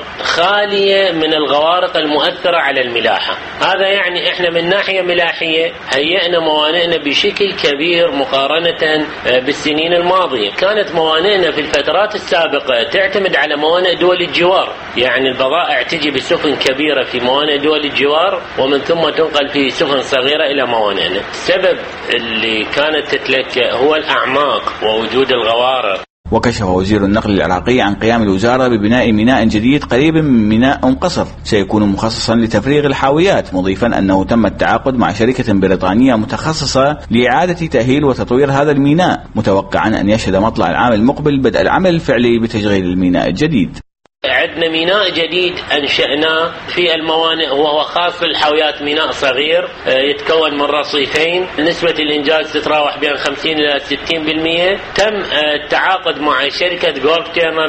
خالية من الغوارق المؤثرة على الملاحة. هذا يعني إحنا من ناحية ملاحية هيئنا موانئنا بشكل كبير مقارنة بالسنين الماضية. كانت موانئنا في الفترات السابقة تعتمد على موانئ دول الجوار، يعني البضائع تجي بسفن كبيرة في موانئ دول الجوار ومن ثم تنقل في سفن صغيرة إلى موانئنا. السبب اللي كانت تتلكأ هو الأعماق ووجود الغوارق. وكشف وزير النقل العراقي عن قيام الوزارة ببناء ميناء جديد قريب من ميناء أم قصر سيكون مخصصا لتفريغ الحاويات، مضيفا أنه تم التعاقد مع شركة بريطانية متخصصة لإعادة تأهيل وتطوير هذا الميناء، متوقعا أن يشهد مطلع العام المقبل بدء العمل الفعلي بتشغيل الميناء الجديد. عندنا ميناء جديد أنشأناه في الموانئ وهو خاص بالحاويات، ميناء صغير يتكون من رصيفين، نسبة الإنجاز تتراوح بين خمسين إلى ستين بالمئة. تم التعاقد مع شركة جولف تيرنر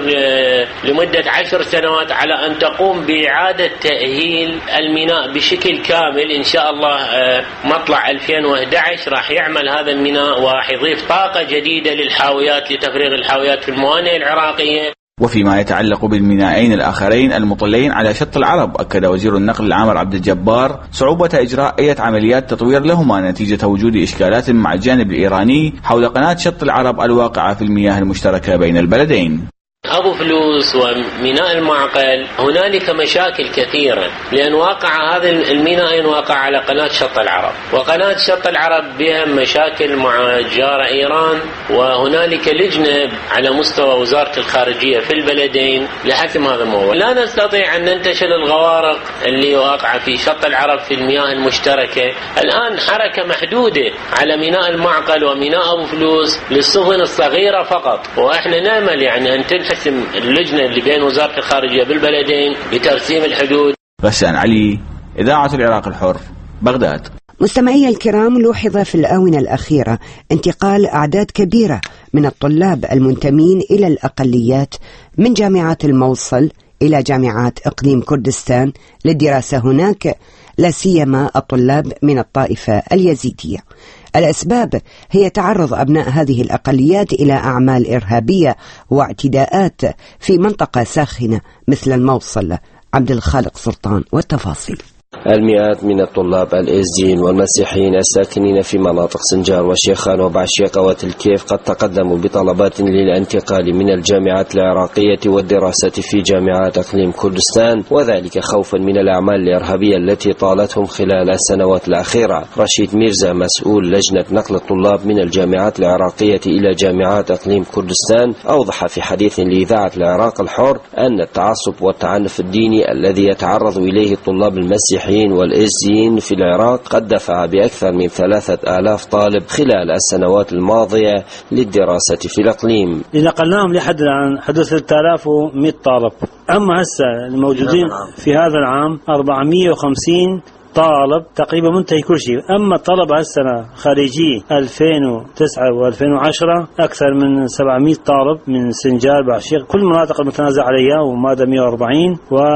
لمدة عشر سنوات على أن تقوم بإعادة تأهيل الميناء بشكل كامل. إن شاء الله مطلع ألفين وأحد عشر راح يعمل هذا الميناء وراح يضيف طاقة جديدة للحاويات لتفريغ الحاويات في الموانئ العراقية. وفيما يتعلق بالمينائين الآخرين المطلين على شط العرب، أكد وزير النقل العامر عبد الجبار صعوبة إجراء أي عمليات تطوير لهما نتيجة وجود إشكالات مع الجانب الإيراني حول قناة شط العرب الواقعة في المياه المشتركة بين البلدين. أبو فلوس وميناء المعقل هنالك مشاكل كثيرة، لأن واقع هذا الميناء واقع على قناة شط العرب، وقناة شط العرب بها مشاكل مع جارة إيران، وهنالك لجنة على مستوى وزارة الخارجية في البلدين لحسم هذا الموضوع. لا نستطيع أن ننتشل الغوارق اللي واقعة في شط العرب في المياه المشتركة. الآن حركة محدودة على ميناء المعقل وميناء أبو فلوس للسفن الصغيرة فقط، وإحنا نأمل يعني أن تنحسم اللجنة اللي بين وزارة الخارجية بالبلدين بترسيم الحدود. غسان علي، إذاعة العراق الحر، بغداد. مستمعي الكرام، لوحظ في الآونة الأخيرة انتقال أعداد كبيرة من الطلاب المنتمين إلى الأقليات من جامعات الموصل إلى جامعات إقليم كردستان للدراسة هناك، لا سيما الطلاب من الطائفة اليزيدية. الأسباب هي تعرض أبناء هذه الأقليات إلى أعمال إرهابية واعتداءات في منطقة ساخنة مثل الموصل. عبد الخالق سلطان والتفاصيل. المئات من الطلاب الإزديين والمسيحيين الساكنين في مناطق سنجار وشيخان وبعشيقة وتلكيف قد تقدموا بطلبات للانتقال من الجامعات العراقية والدراسة في جامعات أقليم كردستان، وذلك خوفا من الأعمال الإرهابية التي طالتهم خلال السنوات الأخيرة. رشيد ميرزا مسؤول لجنة نقل الطلاب من الجامعات العراقية إلى جامعات أقليم كردستان أوضح في حديث لإذاعة العراق الحر أن التعصب والتعنف الديني الذي يتعرض إليه الطلاب المسيحيين والإزديين في العراق قد دفع بأكثر من ثلاثة آلاف طالب خلال السنوات الماضية للدراسة في الأقليم. نقلناهم لحد الآن حدود ثلاثة آلاف ومئة طالب. أما هسه الموجودين في هذا العام أربعمئة وخمسين طالب تقريبا منتهي كل شيء. أما الطلبة هالسنة خارجي ألفين وتسعة وألفين وعشرة أكثر من سبعمئة طالب من سنجار بعشيق كل المناطق المتنازع عليها ومادة مئة وأربعين،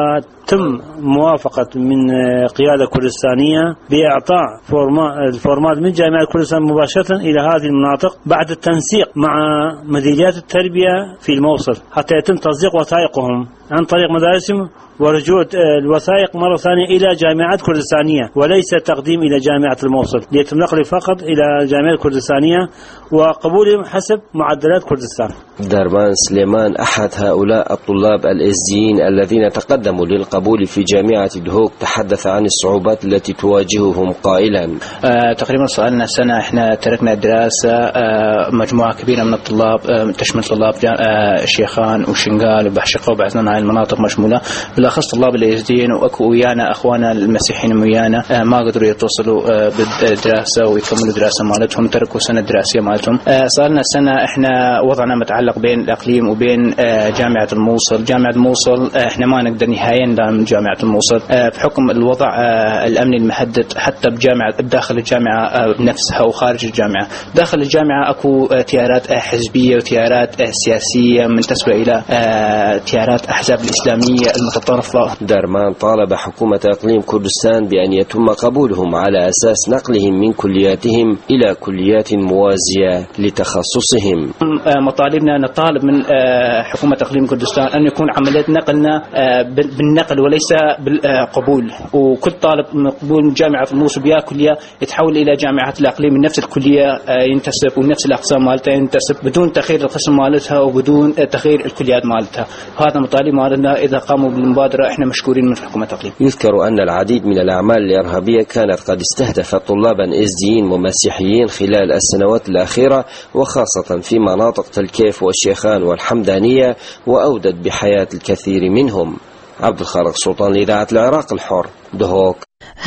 وتم موافقة من قيادة كردستانية بإعطاء الفورمات من جامعة كردستان مباشرة إلى هذه المناطق بعد التنسيق مع مديريات التربية في الموصل حتى يتم تصديق وثائقهم عن طريق مدارسهم ورجوع الوثائق مرة ثانية إلى جامعات كردستانية وليس تقديم إلى جامعة الموصل، ليتم نقله فقط إلى الجامعة الكردستانية وقبولهم حسب معدلات كردستان. درمان سليمان أحد هؤلاء الطلاب الإزديين الذين تقدموا للقبول في جامعة دهوك تحدث عن الصعوبات التي تواجههم قائلا: آه تقريبا صارنا السنة احنا تركنا الدراسة. آه مجموعة كبيرة من الطلاب آه تشمل طلاب آه الشيخان وشنغال وبحشقة وبعثنا هاي المناطق مشمولة، بالأخص طلاب الإزديين وأكو ويانا أخوانا المسيحيين ويانا آه ما قدروا يتوصلوا آه بالدراسة ويكملوا دراسة مالتهم، تركوا سنة دراسية مالتهم. آه صارنا السنة احنا وضعنا متعلق بين الأقليم وبين آه جامعة الموصل. جامعة الموصل آه احنا ما نقدر نهائيا من جامعة الموصل آه بحكم الوضع آه الأمني المحدد حتى بجامعة داخل الجامعة آه نفسها وخارج الجامعة. داخل الجامعة أكو آه تيارات آه حزبية وتيارات آه سياسية منتسبة إلى آه تيارات أحزاب الإسلامية المتطرفة. درمان طالب حكومة إقليم كردستان بأن يتم قبولهم على أساس نقلهم من كلياتهم إلى كليات موازية لتخصصهم. مطالبنا نطالب من حكومة إقليم كردستان أن يكون عملية نقلنا بالنقل وليس بالقبول، وكل طالب مقبول من جامعة الموصل بها كلية يتحول إلى جامعات الإقليم من نفس الكلية ينتسب ونفس الأقسام مالتها ينتسب بدون تغيير القسم مالتها وبدون تغيير الكليات مالتها. هذا مطالب مالنا، إذا قاموا بالمبادرة احنا مشكورين من حكومة إقليم. يذكر أن العديد من الأعمال الإرهابية كانت قد استهدفت طلابا إزديين ومسيحيين خلال السنوات الأخيرة وخاصة في مناطق تلكيف والشيخان والحمدانية وأودت بحياة الكثير منهم. عبد الخالق سلطان لإذاعة العراق الحر، دهوك.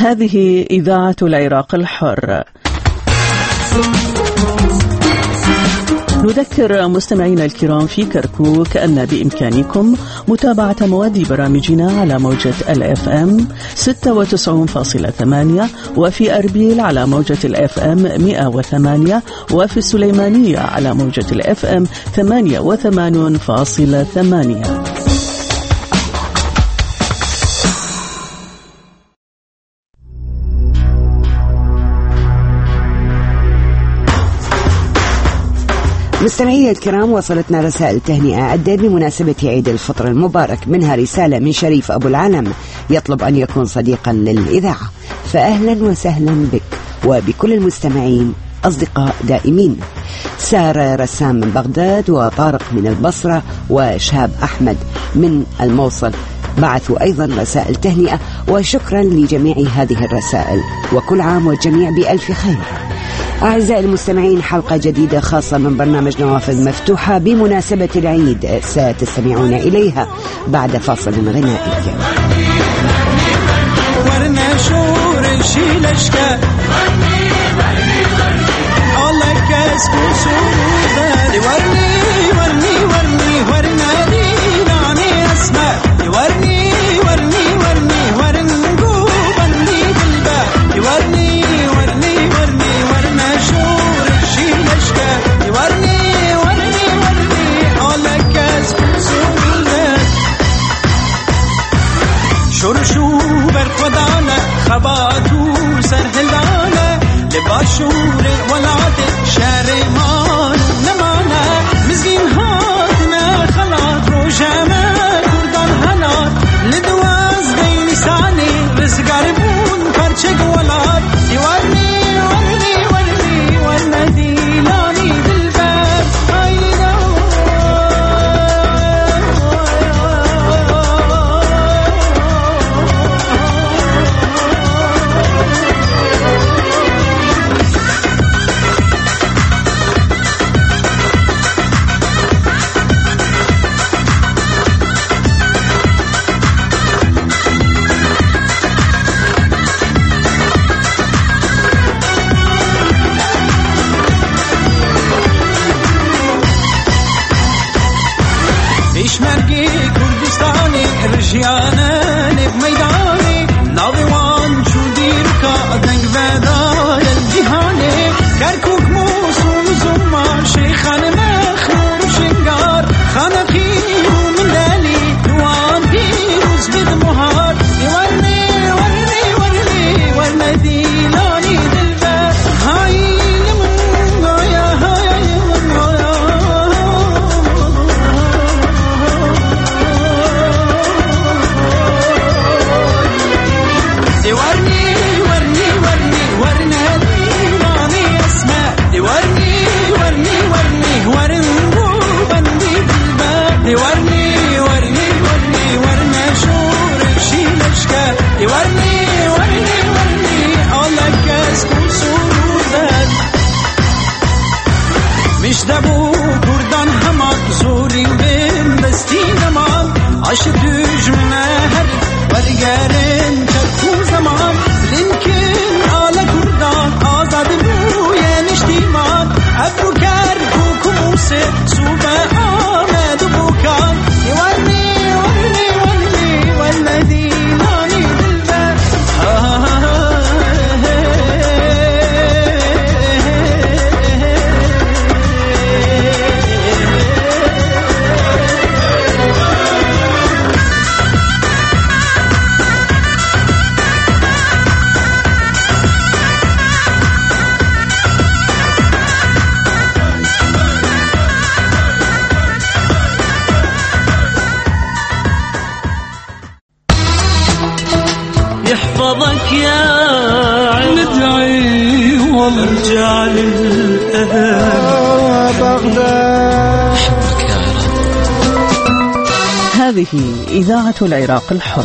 هذه إذاعة العراق الحر. نذكر مستمعينا الكرام في كركوك أن بإمكانكم متابعة مواد برامجنا على موجة الإف إم ستة وتسعين فاصلة ثمانية، وفي أربيل على موجة الإف إم مئة وثمانية، وفي السليمانية على موجة الإف إم ثمانية وثمانين فاصلة ثمانية. مستمعي الكرام، وصلتنا رسائل تهنئة عدة بمناسبة عيد الفطر المبارك، منها رسالة من شريف أبو العلم يطلب أن يكون صديقا للإذاعة، فأهلا وسهلا بك وبكل المستمعين أصدقاء دائمين. سارة رسام من بغداد، وطارق من البصرة، وشهاب أحمد من الموصل بعثوا أيضا رسائل تهنئة، وشكرا لجميع هذه الرسائل، وكل عام والجميع بألف خير. أعزائي المستمعين، حلقة جديدة خاصة من برنامج نوافذ مفتوحة بمناسبة العيد ستستمعون إليها بعد فاصل غنائي. خباتو سرهلانه لباشور ولاد شهرمان نمانه مزگین هاتنا خلات روشمه کردان هنات لدواز بین سانی رزگار بون پرچگ ولاد یوارنی ورنی ورنی ورندی لانی دلبر آینا مرگی کردستانی رجیانه نب میدانی ناویوان چودی رکا دنگ بدای الجهانی کرکوک موسوم زمان شیخان مخنور شنگار خانقی من دلی دوان پیروز بد مهار ورنی ورنی ورنی ورندی لانی دلبر های دبو کردان همات زوری بین دستی نمان عشق دجمنه هر ورگرن چکو زمان لینکن آل کردان آزاد بوی نشتیمان ابرو کر کوکوسه صوبه آمد بوکان ورنی ورنی ورنی والذی نانی دلبر يحفظك يا ندعي وارجع للأهل بغداد. هذه إذاعة العراق الحر.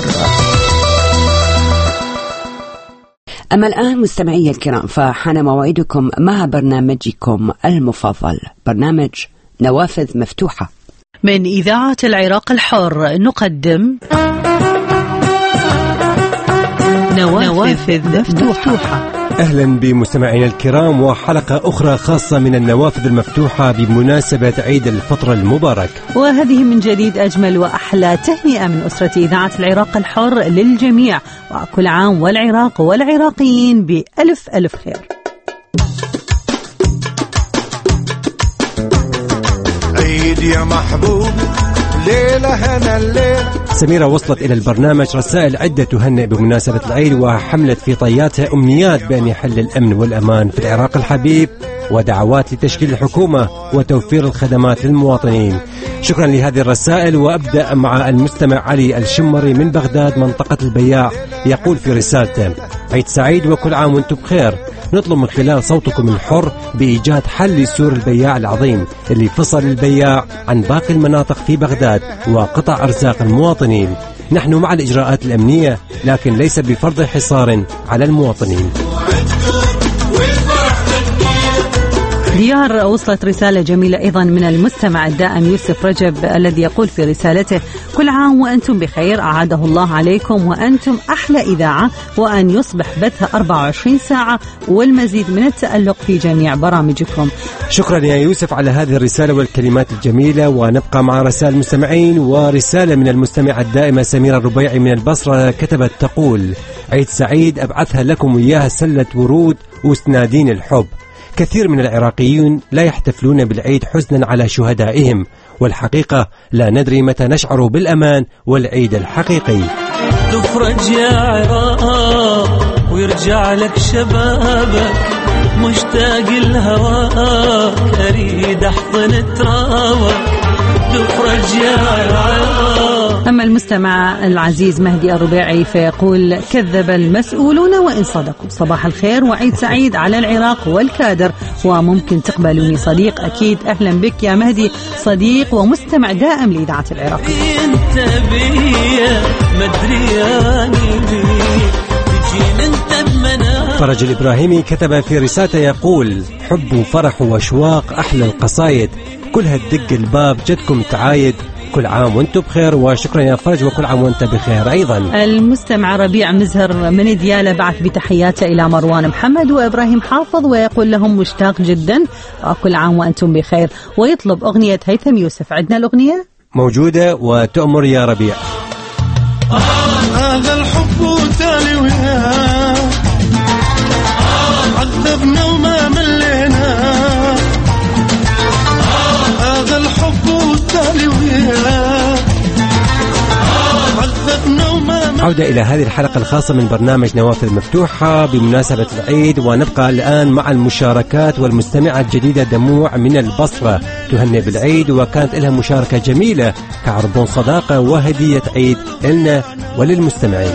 أما الآن مستمعي الكرام، فحان موعدكم مع برنامجكم المفضل، برنامج نوافذ مفتوحة. من إذاعة العراق الحر نقدم نوافذ مفتوحة. أهلا بمستمعينا الكرام وحلقة أخرى خاصة من النوافذ المفتوحة بمناسبة عيد الفطر المبارك، وهذه من جديد أجمل وأحلى تهنئة من أسرة إذاعة العراق الحر للجميع، وكل عام والعراق والعراقيين بألف ألف خير. عيد يا محبوب ليلة هنا الليلة. سميرة وصلت إلى البرنامج رسائل عدة تهنئ بمناسبة العيد، وحملت في طياتها أمنيات بأن يحل الأمن والأمان في العراق الحبيب، ودعوات لتشكيل الحكومة وتوفير الخدمات للمواطنين. شكرا لهذه الرسائل، وأبدأ مع المستمع علي الشمري من بغداد منطقة البياع، يقول في رسالته: عيد سعيد وكل عام وانتم بخير. نطلب من خلال صوتكم الحر بإيجاد حل لسور البياع العظيم اللي فصل البياع عن باقي المناطق في بغداد وقطع أرزاق المواطنين. نحن مع الإجراءات الأمنية، لكن ليس بفرض حصار على المواطنين. ديار وصلت رسالة جميلة أيضا من المستمع الدائم يوسف رجب، الذي يقول في رسالته: كل عام وأنتم بخير، أعاده الله عليكم وأنتم أحلى إذاعة، وأن يصبح بثها أربعة وعشرين ساعة والمزيد من التألق في جميع برامجكم. شكرا يا يوسف على هذه الرسالة والكلمات الجميلة. ونبقى مع رسائل المستمعين، ورسالة من المستمعة الدائمة سميرة الربيعي من البصرة، كتبت تقول: عيد سعيد، أبعثها لكم وياها سلة ورود وسنادين الحب. كثير من العراقيين لا يحتفلون بالعيد حزنا على شهدائهم، والحقيقة لا ندري متى نشعر بالأمان والعيد الحقيقي. تفرج يا عراق ويرجع لك شبابك، مشتاق لهواك أريد أحضن ترابك. تفرج يا عراق. أما المستمع العزيز مهدي الربيعي فيقول: كذب المسؤولون وإن صدقوا. صباح الخير وعيد سعيد على العراق والكادر، وممكن تقبلوني صديق. أكيد أهلا بك يا مهدي، صديق ومستمع دائم لإذاعة العراق. انت بيا مدرياني بيك تجين انت بمنام. فرج الإبراهيمي كتب في رسالته يقول: حب وفرح وأشواق أحلى القصايد، كلها تدق الباب جدكم تعايد. كل عام وانتم بخير. وشكرا يا فرج، وكل عام وانت بخير أيضا. المستمع ربيع مزهر من ديالى بعث بتحياته إلى مروان محمد وإبراهيم حافظ، ويقول لهم مشتاق جدا وكل عام وانتم بخير، ويطلب أغنية هيثم يوسف. عندنا الأغنية موجودة وتؤمر يا ربيع. هذا الحب وتالي وياه، عذبنا وما ملينا. هذا الحب وتالي وياه، عذبنا وما ملينا. عودة إلى هذه الحلقة الخاصة من برنامج نوافذ مفتوحة بمناسبة العيد، ونبقى الآن مع المشاركات. والمستمعة الجديدة دموع من البصرة تهنئ بالعيد، وكانت لها مشاركة جميلة كعرضون صداقة وهدية عيد لنا وللمستمعين.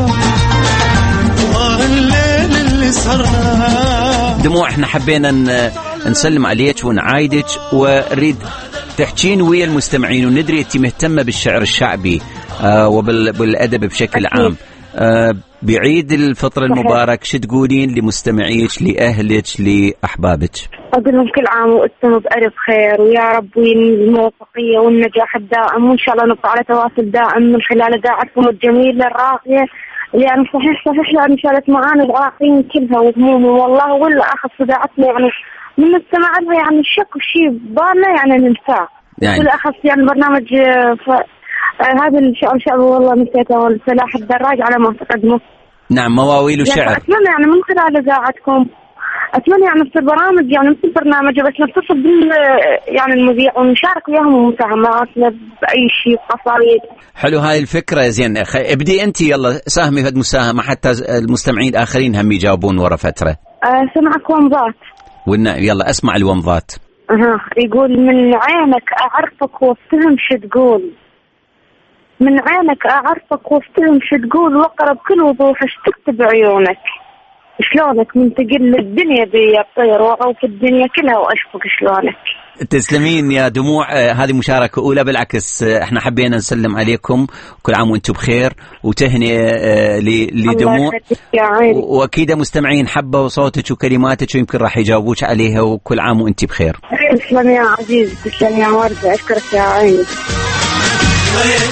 دموع، احنا حبينا نسلم عليك ونعايدك، ونريد تحكين ويا المستمعين، وندري انت مهتمة بالشعر الشعبي آه وبالأدب بشكل عام. آه بعيد الفطر المبارك شو تقولين لمستمعيك، لأهلك، لأحبابك؟ أقول لهم كل عام وأنتم بألف خير، ويا رب الموفقية والنجاح الدائم، وإن شاء الله نبقى على تواصل دائم من خلال إذاعتكم الجميلة الراقية. يعني صحيح صحيح يعني شالت معانا العراقيين كلها وهمومهم والله، ولا أخذ إذاعتنا يعني من نستمع لها يعني شك شيء بالنا يعني ننساه. يعني ولا أخذ يعني برنامج ف... هذا الشعر شعر والله نسيته، والفلاح الدراج على ما تقدمه. نعم، مواويل وشعر. يعني أتمنى يعني من خلال إذاعتكم، أتمنى يعني مثل برامج يعني مثل برنامج بس نتصل بال يعني المذيع ونشارك وياهم مساهماتنا بأي شيء، قصايد. حلو هاي الفكرة. زين، ابدي أنت، يلا ساهمي في مساهمة حتى المستمعين الآخرين هم يجاوبون ورا فترة. أه سمعك ومضات. والنا يلا أسمع الومضات. أها، يقول: من عينك أعرفك وافتهم شو تقول، من عينك أعرفك وافتهم شو تقول، وأقرب كل وضوح ايش تكتب عيونك. شلونك من تقل الدنيا بيا الطير، وأعوف الدنيا كلها وأشفق شلونك. تسلمين يا دموع. آه هذه مشاركة أولى، بالعكس آه احنا حبينا نسلم عليكم، كل عام وانتم بخير، وتهنئة آه لدموع. وأكيد مستمعين حبوا صوتك وكلماتك ويمكن راح يجاوبوك عليها، وكل عام وانتم بخير. تسلم يا عزيز، تسلم يا وردة، أشكرك يا عيني.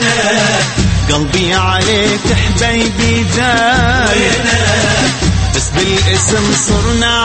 قلبي عليك حبيبي دايم، بس بالاسم صرنا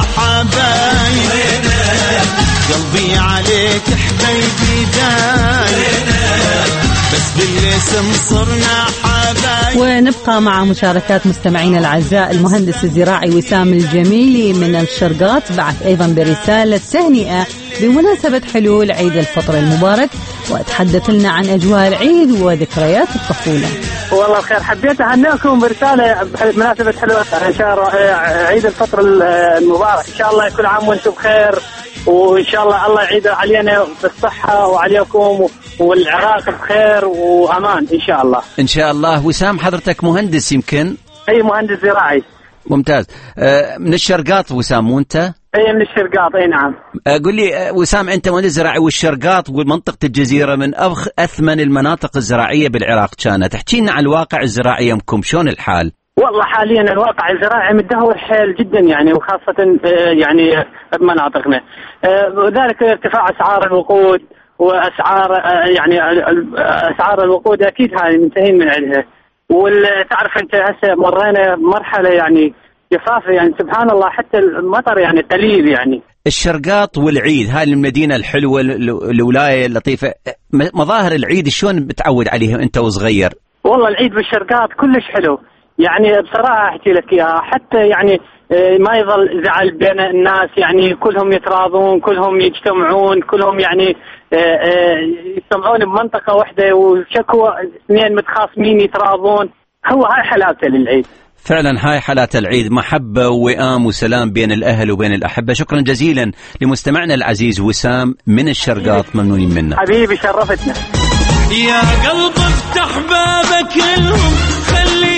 حبايب قلبي عليك حبيبي دايب بس بالاسم صرنا حبايب. ونبقى مع مشاركات مستمعينا الأعزاء. المهندس الزراعي وسام الجميلي من الشرقات بعث أيضا برسالة تهنئة بمناسبة حلول عيد الفطر المبارك وتحدث لنا عن أجواء العيد وذكريات الطفولة. والله الخير، حبيت أهنئكم برسالة بمناسبة حلول إن شاء الله عيد الفطر المبارك. إن شاء الله كل عام وأنتم بخير، وإن شاء الله الله يعيد علينا بالصحة وعليكم والعراق بخير وأمان إن شاء الله. إن شاء الله. وسام حضرتك مهندس يمكن؟ أي مهندس زراعي. ممتاز. من الشرقات وسام وأنت؟ أي من الشرقات. أي نعم. قل لي وسام، أنت مهندس زراعي والشرقات ومنطقة الجزيرة من أبخ أثمن المناطق الزراعية بالعراق كانت، تحكي لنا عن الواقع الزراعي يمكم شلون الحال؟ والله حاليا الواقع الزراعي متدهور حيل جدا يعني، وخاصة يعني بمناطقنا، وذلك ارتفاع أسعار الوقود وأسعار يعني أسعار الوقود أكيد هاي منتهين من عندها. وتعرف أنت هسه مرينا مرحلة يعني جفاف يعني سبحان الله، حتى المطر يعني قليل يعني. الشرقات والعيد هاي المدينة الحلوة الولاية اللطيفة، مظاهر العيد شلون بتعود عليها أنت وصغير؟ والله العيد بالشرقات كلش حلو يعني بصراحة أحكي لك إياها، حتى يعني ما يظل زعل بين الناس يعني، كلهم يتراضون كلهم يجتمعون كلهم يعني يجتمعون بمنطقة واحدة وشكوى اثنين متخاصمين يتراضون. هو هاي حلاوته للعيد فعلا، هاي حالات العيد، محبة ووئام وسلام بين الأهل وبين الأحبة. شكرا جزيلا لمستمعنا العزيز وسام من الشرقات، ممنونين منه حبيبي، شرفتنا. يا قلب افتح بابك لهم خلي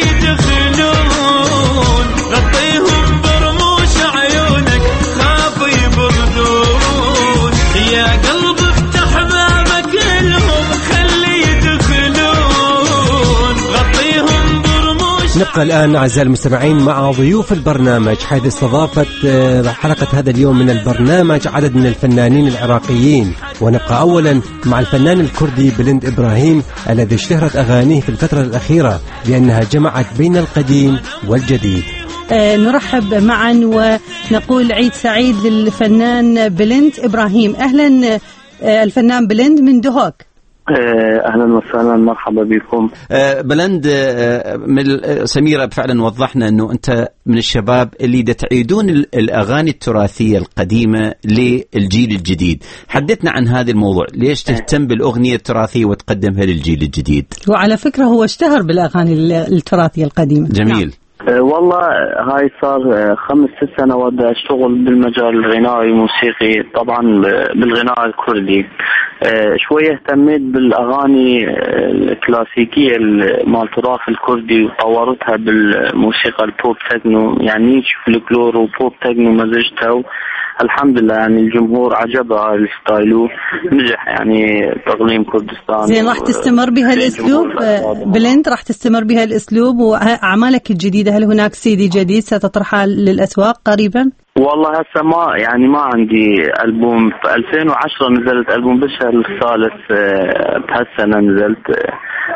يدخلون، غطيهم برموش عيونك خاف يبردون. يا قلب افتح بابك لهم خلي يدخلون، غطيهم برموش. نبقى الآن أعزائي المستمعين مع ضيوف البرنامج، حيث استضافت حلقة هذا اليوم من البرنامج عدد من الفنانين العراقيين. ونبقى أولا مع الفنان الكردي بلند إبراهيم الذي اشتهرت أغانيه في الفترة الأخيرة لأنها جمعت بين القديم والجديد. آه نرحب معا ونقول عيد سعيد للفنان بلند إبراهيم. أهلا آه الفنان بلند من دهوك. اهلا وسهلا، مرحبا بكم. بلند، من سميرة فعلا وضحنا انه انت من الشباب اللي دا تعيدون الاغاني التراثيه القديمه للجيل الجديد. حدثنا عن هذا الموضوع، ليش تهتم بالاغنيه التراثيه وتقدمها للجيل الجديد؟ وعلى فكره هو اشتهر بالاغاني التراثيه القديمه. جميل. أه والله هاي صار خمس ست سنوات اشتغل بالمجال الغنائي والموسيقي، طبعا بالغناء الكردي. أه شوية اهتميت بالاغاني الكلاسيكية مال التراث الكردي وطورتها بالموسيقى البوب تكنو، يعني فلكلور وبوب تكنو مزجتها. الحمد لله يعني الجمهور عجبها الستايلو، نجح يعني تقليم كردستان. زين، راح تستمر بهالاسلوب بلند؟ راح تستمر بهالاسلوب واعمالك الجديده؟ هل هناك سيدي جديد ستطرحها للاسواق قريبا؟ والله هسه ما يعني ما عندي ألبوم. في ألفين وعشرة نزلت ألبوم بالشهر الثالث بهالسنة نزلت.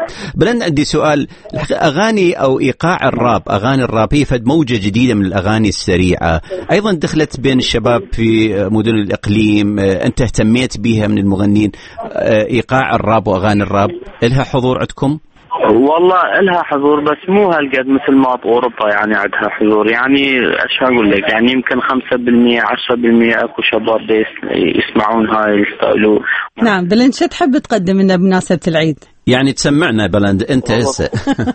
بلن عندي سؤال، أغاني أو إيقاع الراب، أغاني الراب هي فد موجة جديدة من الأغاني السريعة، أيضا دخلت بين الشباب في مدن الإقليم، أنت اهتميت بها من المغنين. إيقاع الراب وأغاني الراب لها حضور عندكم؟ والله لها حضور بس مو هالقد مثل ما بأوروبا يعني عندها حضور. يعني ايش اقول لك، يعني يمكن خمسة بالمية عشرة بالمية اكو شباب يسمعون هاي الستايلو. نعم. بلند، شو تحب تقدم لنا بمناسبة العيد؟ يعني تسمعنا بلند انت هسه.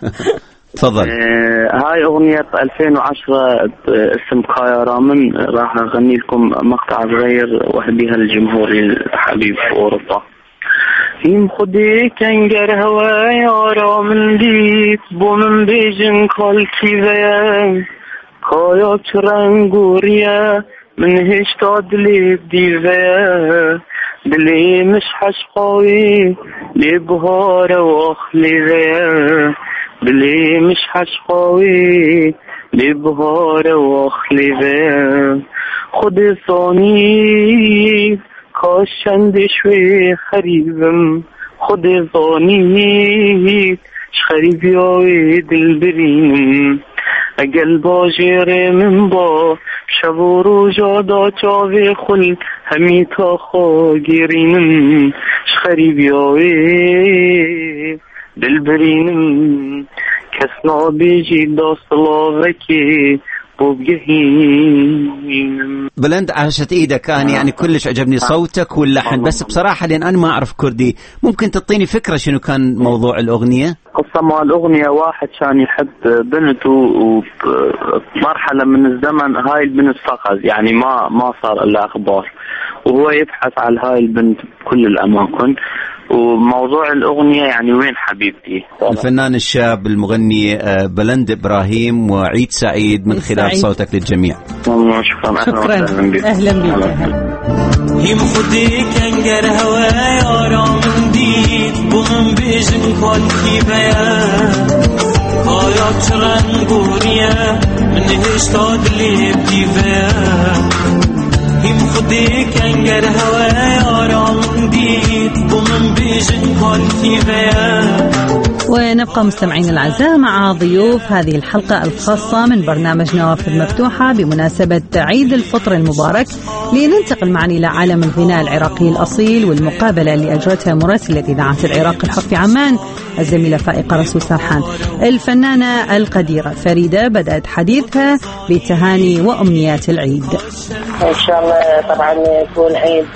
تفضل. آه هاي اغنية ألفين وعشرة اسم كايا رامن، راح اغني لكم مقطع صغير واهديها للجمهور الحبيب في اوروبا. این خودی کنگر هوای آرامن دید بو من بیجن کال کیوه کایا چرنگوریه من هشتا دلی دیوه دلی مش حشقاوی لی بهار و اخلیوه دلی مش حشقاوی لی بهار و اخلیوه خود ثانی کاش چند شوی خریبم خود زانی خریبی های دل برینم قلبا جيري من با شبورو جادا چاوي خل همي تا خاگيرينم شخريب ياوي دلبرينم كسنا بيجي داستلاوكي بلند عاشت ايدك كان يعني كلش عجبني صوتك واللحن، بس بصراحة لأن أنا ما أعرف كردي ممكن تعطيني فكرة شنو كان موضوع الأغنية؟ قصة مع الأغنية واحد كان يحب بنته ومرحلة من الزمن هاي البنت فقد يعني ما ما صار إلا أخبار، وهو يبحث على هاي البنت بكل الأماكن. وموضوع الأغنية يعني وين حبيبتي. الفنان الشاب المغني بلند إبراهيم، وعيد سعيد من خلال سعيد. صوتك للجميع. شكرا. شكرا. أهلا بك. هیم خودی کنگر هوای آرام دید بوم بیشن کلی بیان کایات چرن گوریه من هشتاد لیب دیوان هیم خودی کنگر هوای آرام دید بوم بیشن کلی بیان. ونبقى مستمعين الأعزاء مع ضيوف هذه الحلقة الخاصة من برنامج نوافذ مفتوحة بمناسبة عيد الفطر المبارك، لننتقل معا إلى عالم الغناء العراقي الأصيل والمقابلة اللي أجرتها مراسلة إذاعة العراق الحر في عمان الزميلة فائقة رسول سرحان. الفنانة القديرة فريدة بدأت حديثها بتهاني وأمنيات العيد. إن شاء الله طبعا يكون عيد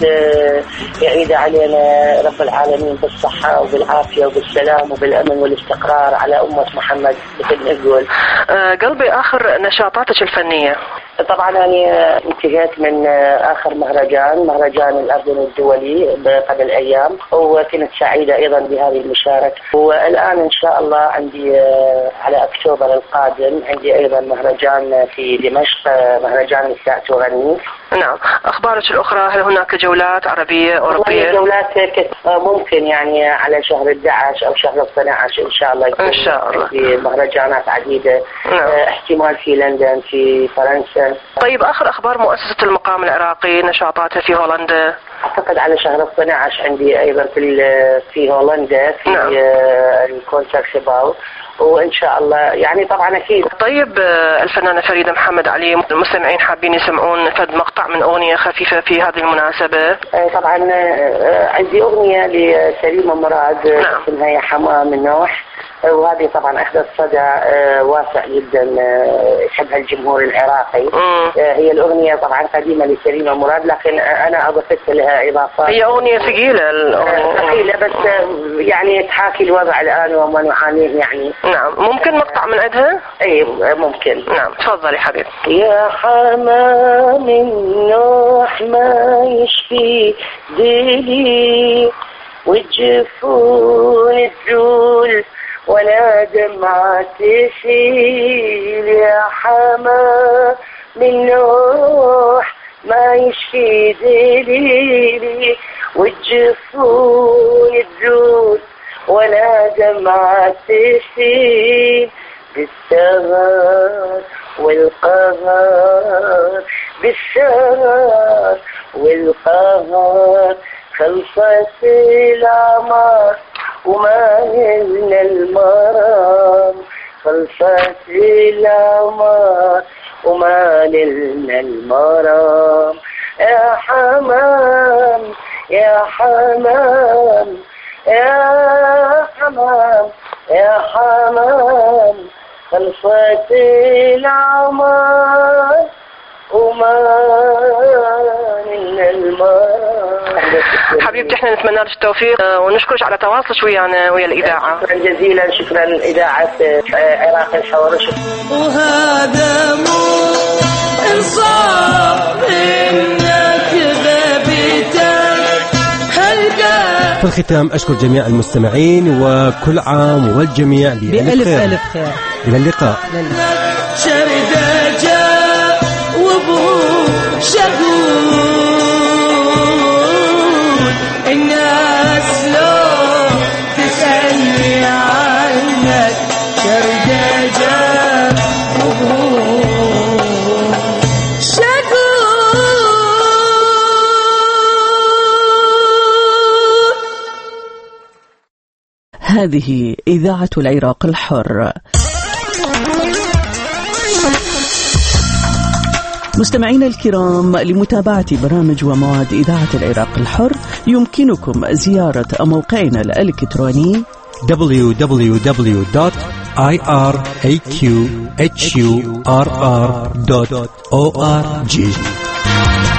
يعيد علينا رب العالمين بالصحة وبالعافية وبالسلام وبالأمن والاستقرار على أمة محمد مثل ما نقول. أه قلبي آخر نشاطاتك الفنية؟ طبعا أنا انتهيت من آخر مهرجان مهرجان الأردن الدولي قبل أيام، وكنت سعيدة أيضا بهذه المشاركة. والآن إن شاء الله عندي على أكتوبر القادم عندي أيضا مهرجان في دمشق، مهرجان النساء تغني. نعم. أخبارك الأخرى، هل هناك جولات عربية أوروبية؟ جولات ممكن يعني على شهر احد عشر أو شهر اثني عشر إن شاء الله يكون إن شاء الله في مهرجانات عديدة. نعم. احتمال في لندن، في فرنسا. طيب آخر أخبار مؤسسة المقام العراقي، نشاطاتها في هولندا؟ أعتقد على شهر اثني عشر عندي أيضا في في هولندا في نعم. الكونسرت باو، وإن شاء الله يعني طبعا أكيد. طيب الفنانة فريدة محمد علي، المستمعين حابين يسمعون فد مقطع من أغنية خفيفة في هذه المناسبة. طبعا عندي أغنية لسليمة مراد نعم. اسمها يا حمام من نوح، وهذه طبعا أحدث صدى واسع جدا يحبها الجمهور العراقي. مم. هي الأغنية طبعا قديمة لسليمة مراد، لكن أنا أضفت لها إضافات. هي أغنية ثقيلة الأغنية. ثقيلة بس يعني تحاكي الوضع الآن وما نعانيه يعني. نعم. ممكن مقطع من عندها؟ أي ممكن. نعم تفضلي حبيبي. يا حمام النوح ما يشفي دلي والجفون الجول ولا دمعة تسيل. يا حمام من نوح ما يشفي دليلي والجفون الجود ولا دمعة تسيل. بالسهر والقهر بالسهر والقهر خلصت الأعمار وما نلنا المرام. خلصت الأعمار وما نلنا المرام. يا حمام يا حمام يا حمام يا حمام خلصت الأعمار وما نلنا المرام. حبيبتي احنا نتمنى لك التوفيق ونشكرك على تواصلك ويانا ويا الإذاعة. شكرا جزيلا. شكرا إذاعة عراق الحر. وهذا مو انصاف انك غبيتك هلقى. في الختام أشكر جميع المستمعين وكل عام والجميع بألف ألف خير. إلى اللقاء. شردة جاء وابو شهود الناس لو تسألني عنك شردة جاء وابو هذه إذاعة العراق الحر. مستمعينا الكرام، لمتابعة برامج ومواد إذاعة العراق الحر يمكنكم زيارة موقعنا الإلكتروني دبليو دبليو دبليو دوت آي آر إيه كيو إتش يو آر آر دوت أو آر جي.